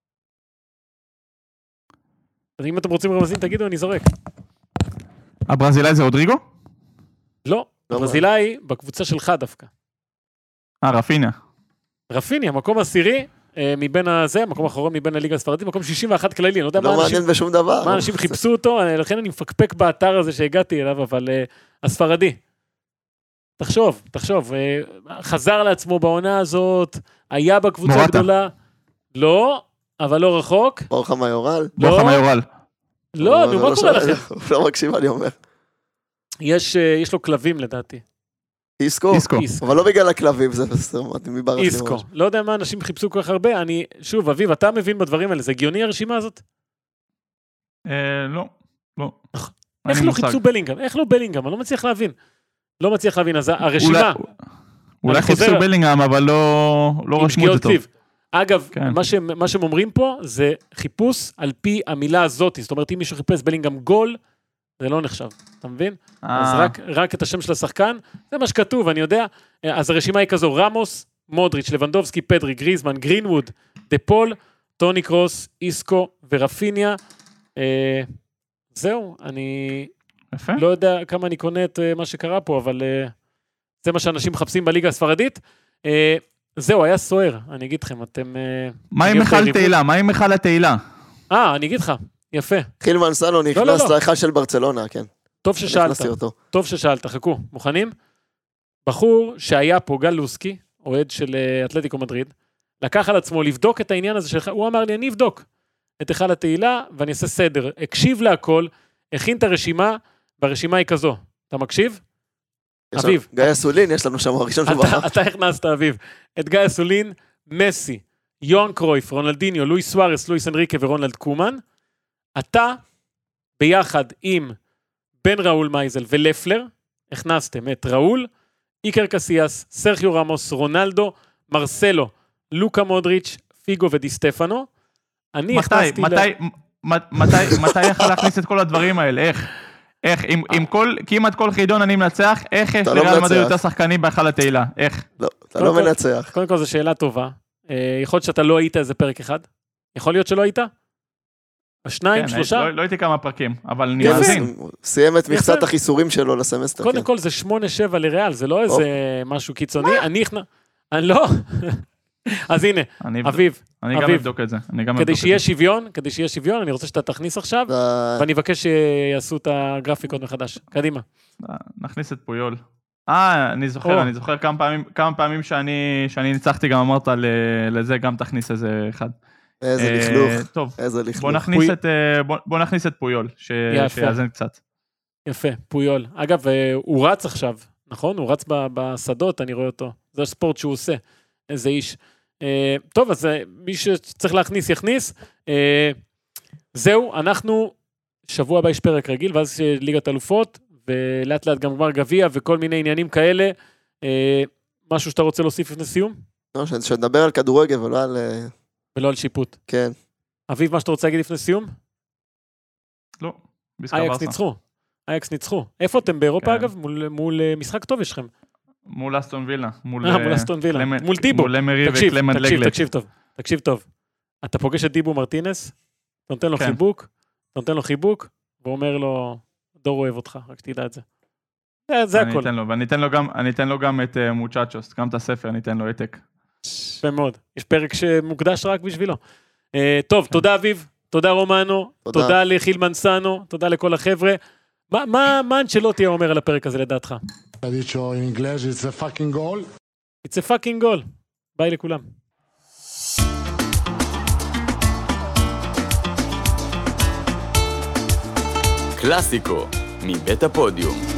אז אם אתם רוצים רמזים, תגידו, אני זורק. הברזילאי זה רודריגו? לא, הברזילאי בקבוצה שלך דווקא. אה, רפיניה. רפיניה, מקום עשירי, מבין הזה, מקום אחרון מבין הליגה הספרדית, מקום שישים ואחת כללי, אני לא יודע לא מה אנשים... מעניין בשום דבר. מה אנשים חיפשו אותו, לכן אני מפקפק באתר הזה שהגעתי אליו, אבל הספרדי. תחשוב, תחשוב, חזר לעצמו בעונה הזאת, היה בקבוצה הגדולה. לא, אבל לא רחוק. בורחה מיורל. בורחה מיורל. לא, נו, מה קורה לכם? הוא לא מקשיב, אני אומר. יש לו כלבים לדעתי. איסקו? איסקו. אבל לא בגלל הכלבים, זה בסדר, מברח לי ממש. איסקו. לא יודע מה אנשים חיפשו כל כך הרבה, אני, שוב, אביב, אתה מבין בדברים האלה, זה הגיוני הרשימה הזאת? לא, לא. איך לא חיפשו בלינגהם? איך לא בלינגהם? אני לא מצליח להבין. לא מצליח להבין, אז הרשימה... אולי חיפשו בלינגהאם, אבל לא רשמו את זה טוב. אגב, מה שהם אומרים פה, זה חיפוש על פי המילה הזאת, זאת אומרת, אם מישהו חיפש בלינגהאם גול, זה לא נחשב, אתה מבין? אז רק את השם של השחקן, זה מה שכתוב, אני יודע. אז הרשימה היא כזו, רמוס, מודריץ', לבנדובסקי, פדרי, גריזמן, גרינווד, דפול, טוני קרוס, איסקו ורפיניה. זהו, אני לא יודע כמה אני קונה את מה שקרה פה, אבל זה מה שאנשים מחפשים בליגה הספרדית. זהו, היה סוער, אני אגיד לכם, אתם... מה עם מיכל תהילה? מה עם מיכל התהילה? אה, אני אגיד לך, יפה. חילמן סאנו נכנס להיכל של ברצלונה, כן. טוב ששאלת, טוב ששאלת, חכו, מוכנים? בחור שהיה פה, גל לוסקי, אוהד של אתלטיקו מדריד, לקח על עצמו לבדוק את העניין הזה שלך, הוא אמר לי, אני אבדוק את היכל התהילה, ואני אעשה סדר, הקשיב להכל, הכין את הרשימה, והרשימה היא כזו. אתה מקשיב? אביב. גיא אסולין, יש לנו שם הראשון שבחר. אתה הכנסת, אביב. את גיא אסולין, מסי, יוהאן קרויף, רונלדיניו, לואיס סוארס, לואיס אנריקה ורונלד קומן. אתה, ביחד עם בן ראול מייזל ולפלר, הכנסתם את ראול, איקר קסיאס, סרחיו רמוס, רונלדו, מרסלו, לוקה מודריץ', פיגו ודי סטפנו. אני הכנסתי... מתי יכול להכניס את כל הדברים האלה? איך? איך? עם כל, כמעט כל חידון אני מנצח, איך יש לריאל מדריד יותר שחקנים בהיכל התהילה? איך? לא, אתה לא מנצח. קודם כל זו שאלה טובה. יכול להיות שאתה לא היית איזה פרק אחד? יכול להיות שלא היית? השניים, שלושה? לא הייתי כמה פרקים, אבל אני מאזין. סיים את מכסת החיסורים שלו לסמסטר. קודם כל זה שמונה שבע לריאל, זה לא איזה משהו קיצוני. אני... אני לא... אז הנה, אביב, אני גם אבדוק את זה. כדי שיהיה שוויון, כדי שיהיה שוויון, אני רוצה שאתה תכניס עכשיו, ואני אבקש שיעשו את הגרפיקות מחדש. קדימה. נכניס את פויול. אה, אני זוכר, אני זוכר כמה פעמים שאני ניצחתי, גם אמרת לזה, גם תכניס איזה אחד. איזה לכלוך. טוב, איזה לכלוך. בוא נכניס את פויול, שיאזן קצת. יפה, פויול. אגב, הוא רץ עכשיו, נכון? הוא רץ בשדות, אני רואה אותו. זה הספורט שהוא עושה. איזה איש. טוב, אז מי שצריך להכניס, יכניס. זהו, אנחנו, שבוע הבא יש פרק רגיל, ואז יש ליגת אלופות, ולאט לאט גם גמר גביע, וכל מיני עניינים כאלה. משהו שאתה רוצה להוסיף לפני סיום? לא, שנדבר על כדורגל ולא על... ולא על שיפוט. כן. אביב, מה שאתה רוצה להגיד לפני סיום? לא, אייקס ניצחו. אייקס ניצחו. איפה אתם באירופה, אגב? מול משחק טוב יש לכם. מול אסטון וילה. מול אסטון וילה. מול דיבו. מול אמרי וקלמנט לגלט. תקשיב טוב. תקשיב טוב. אתה פוגש את דיבו מרטינס, אתה נותן לו חיבוק, אתה נותן לו חיבוק, והוא אומר לו, דור אוהב אותך, רק תדע את זה. זה הכל. ואני אתן לו גם את מוצ'אצ'וס, גם את הספר, אני אתן לו עתק. יפה מאוד. יש פרק שמוקדש רק בשבילו. טוב, תודה אביב, תודה רומנו, תודה לחילמן סאנו, תודה לכל החבר'ה. מה אנצ'לוטי אומר על הפרק הזה לדעתך? Ha dicho in inglés, it's a fucking goal. It's a fucking goal. ביי לכולם. קלאסיקו, מבית הפודיום.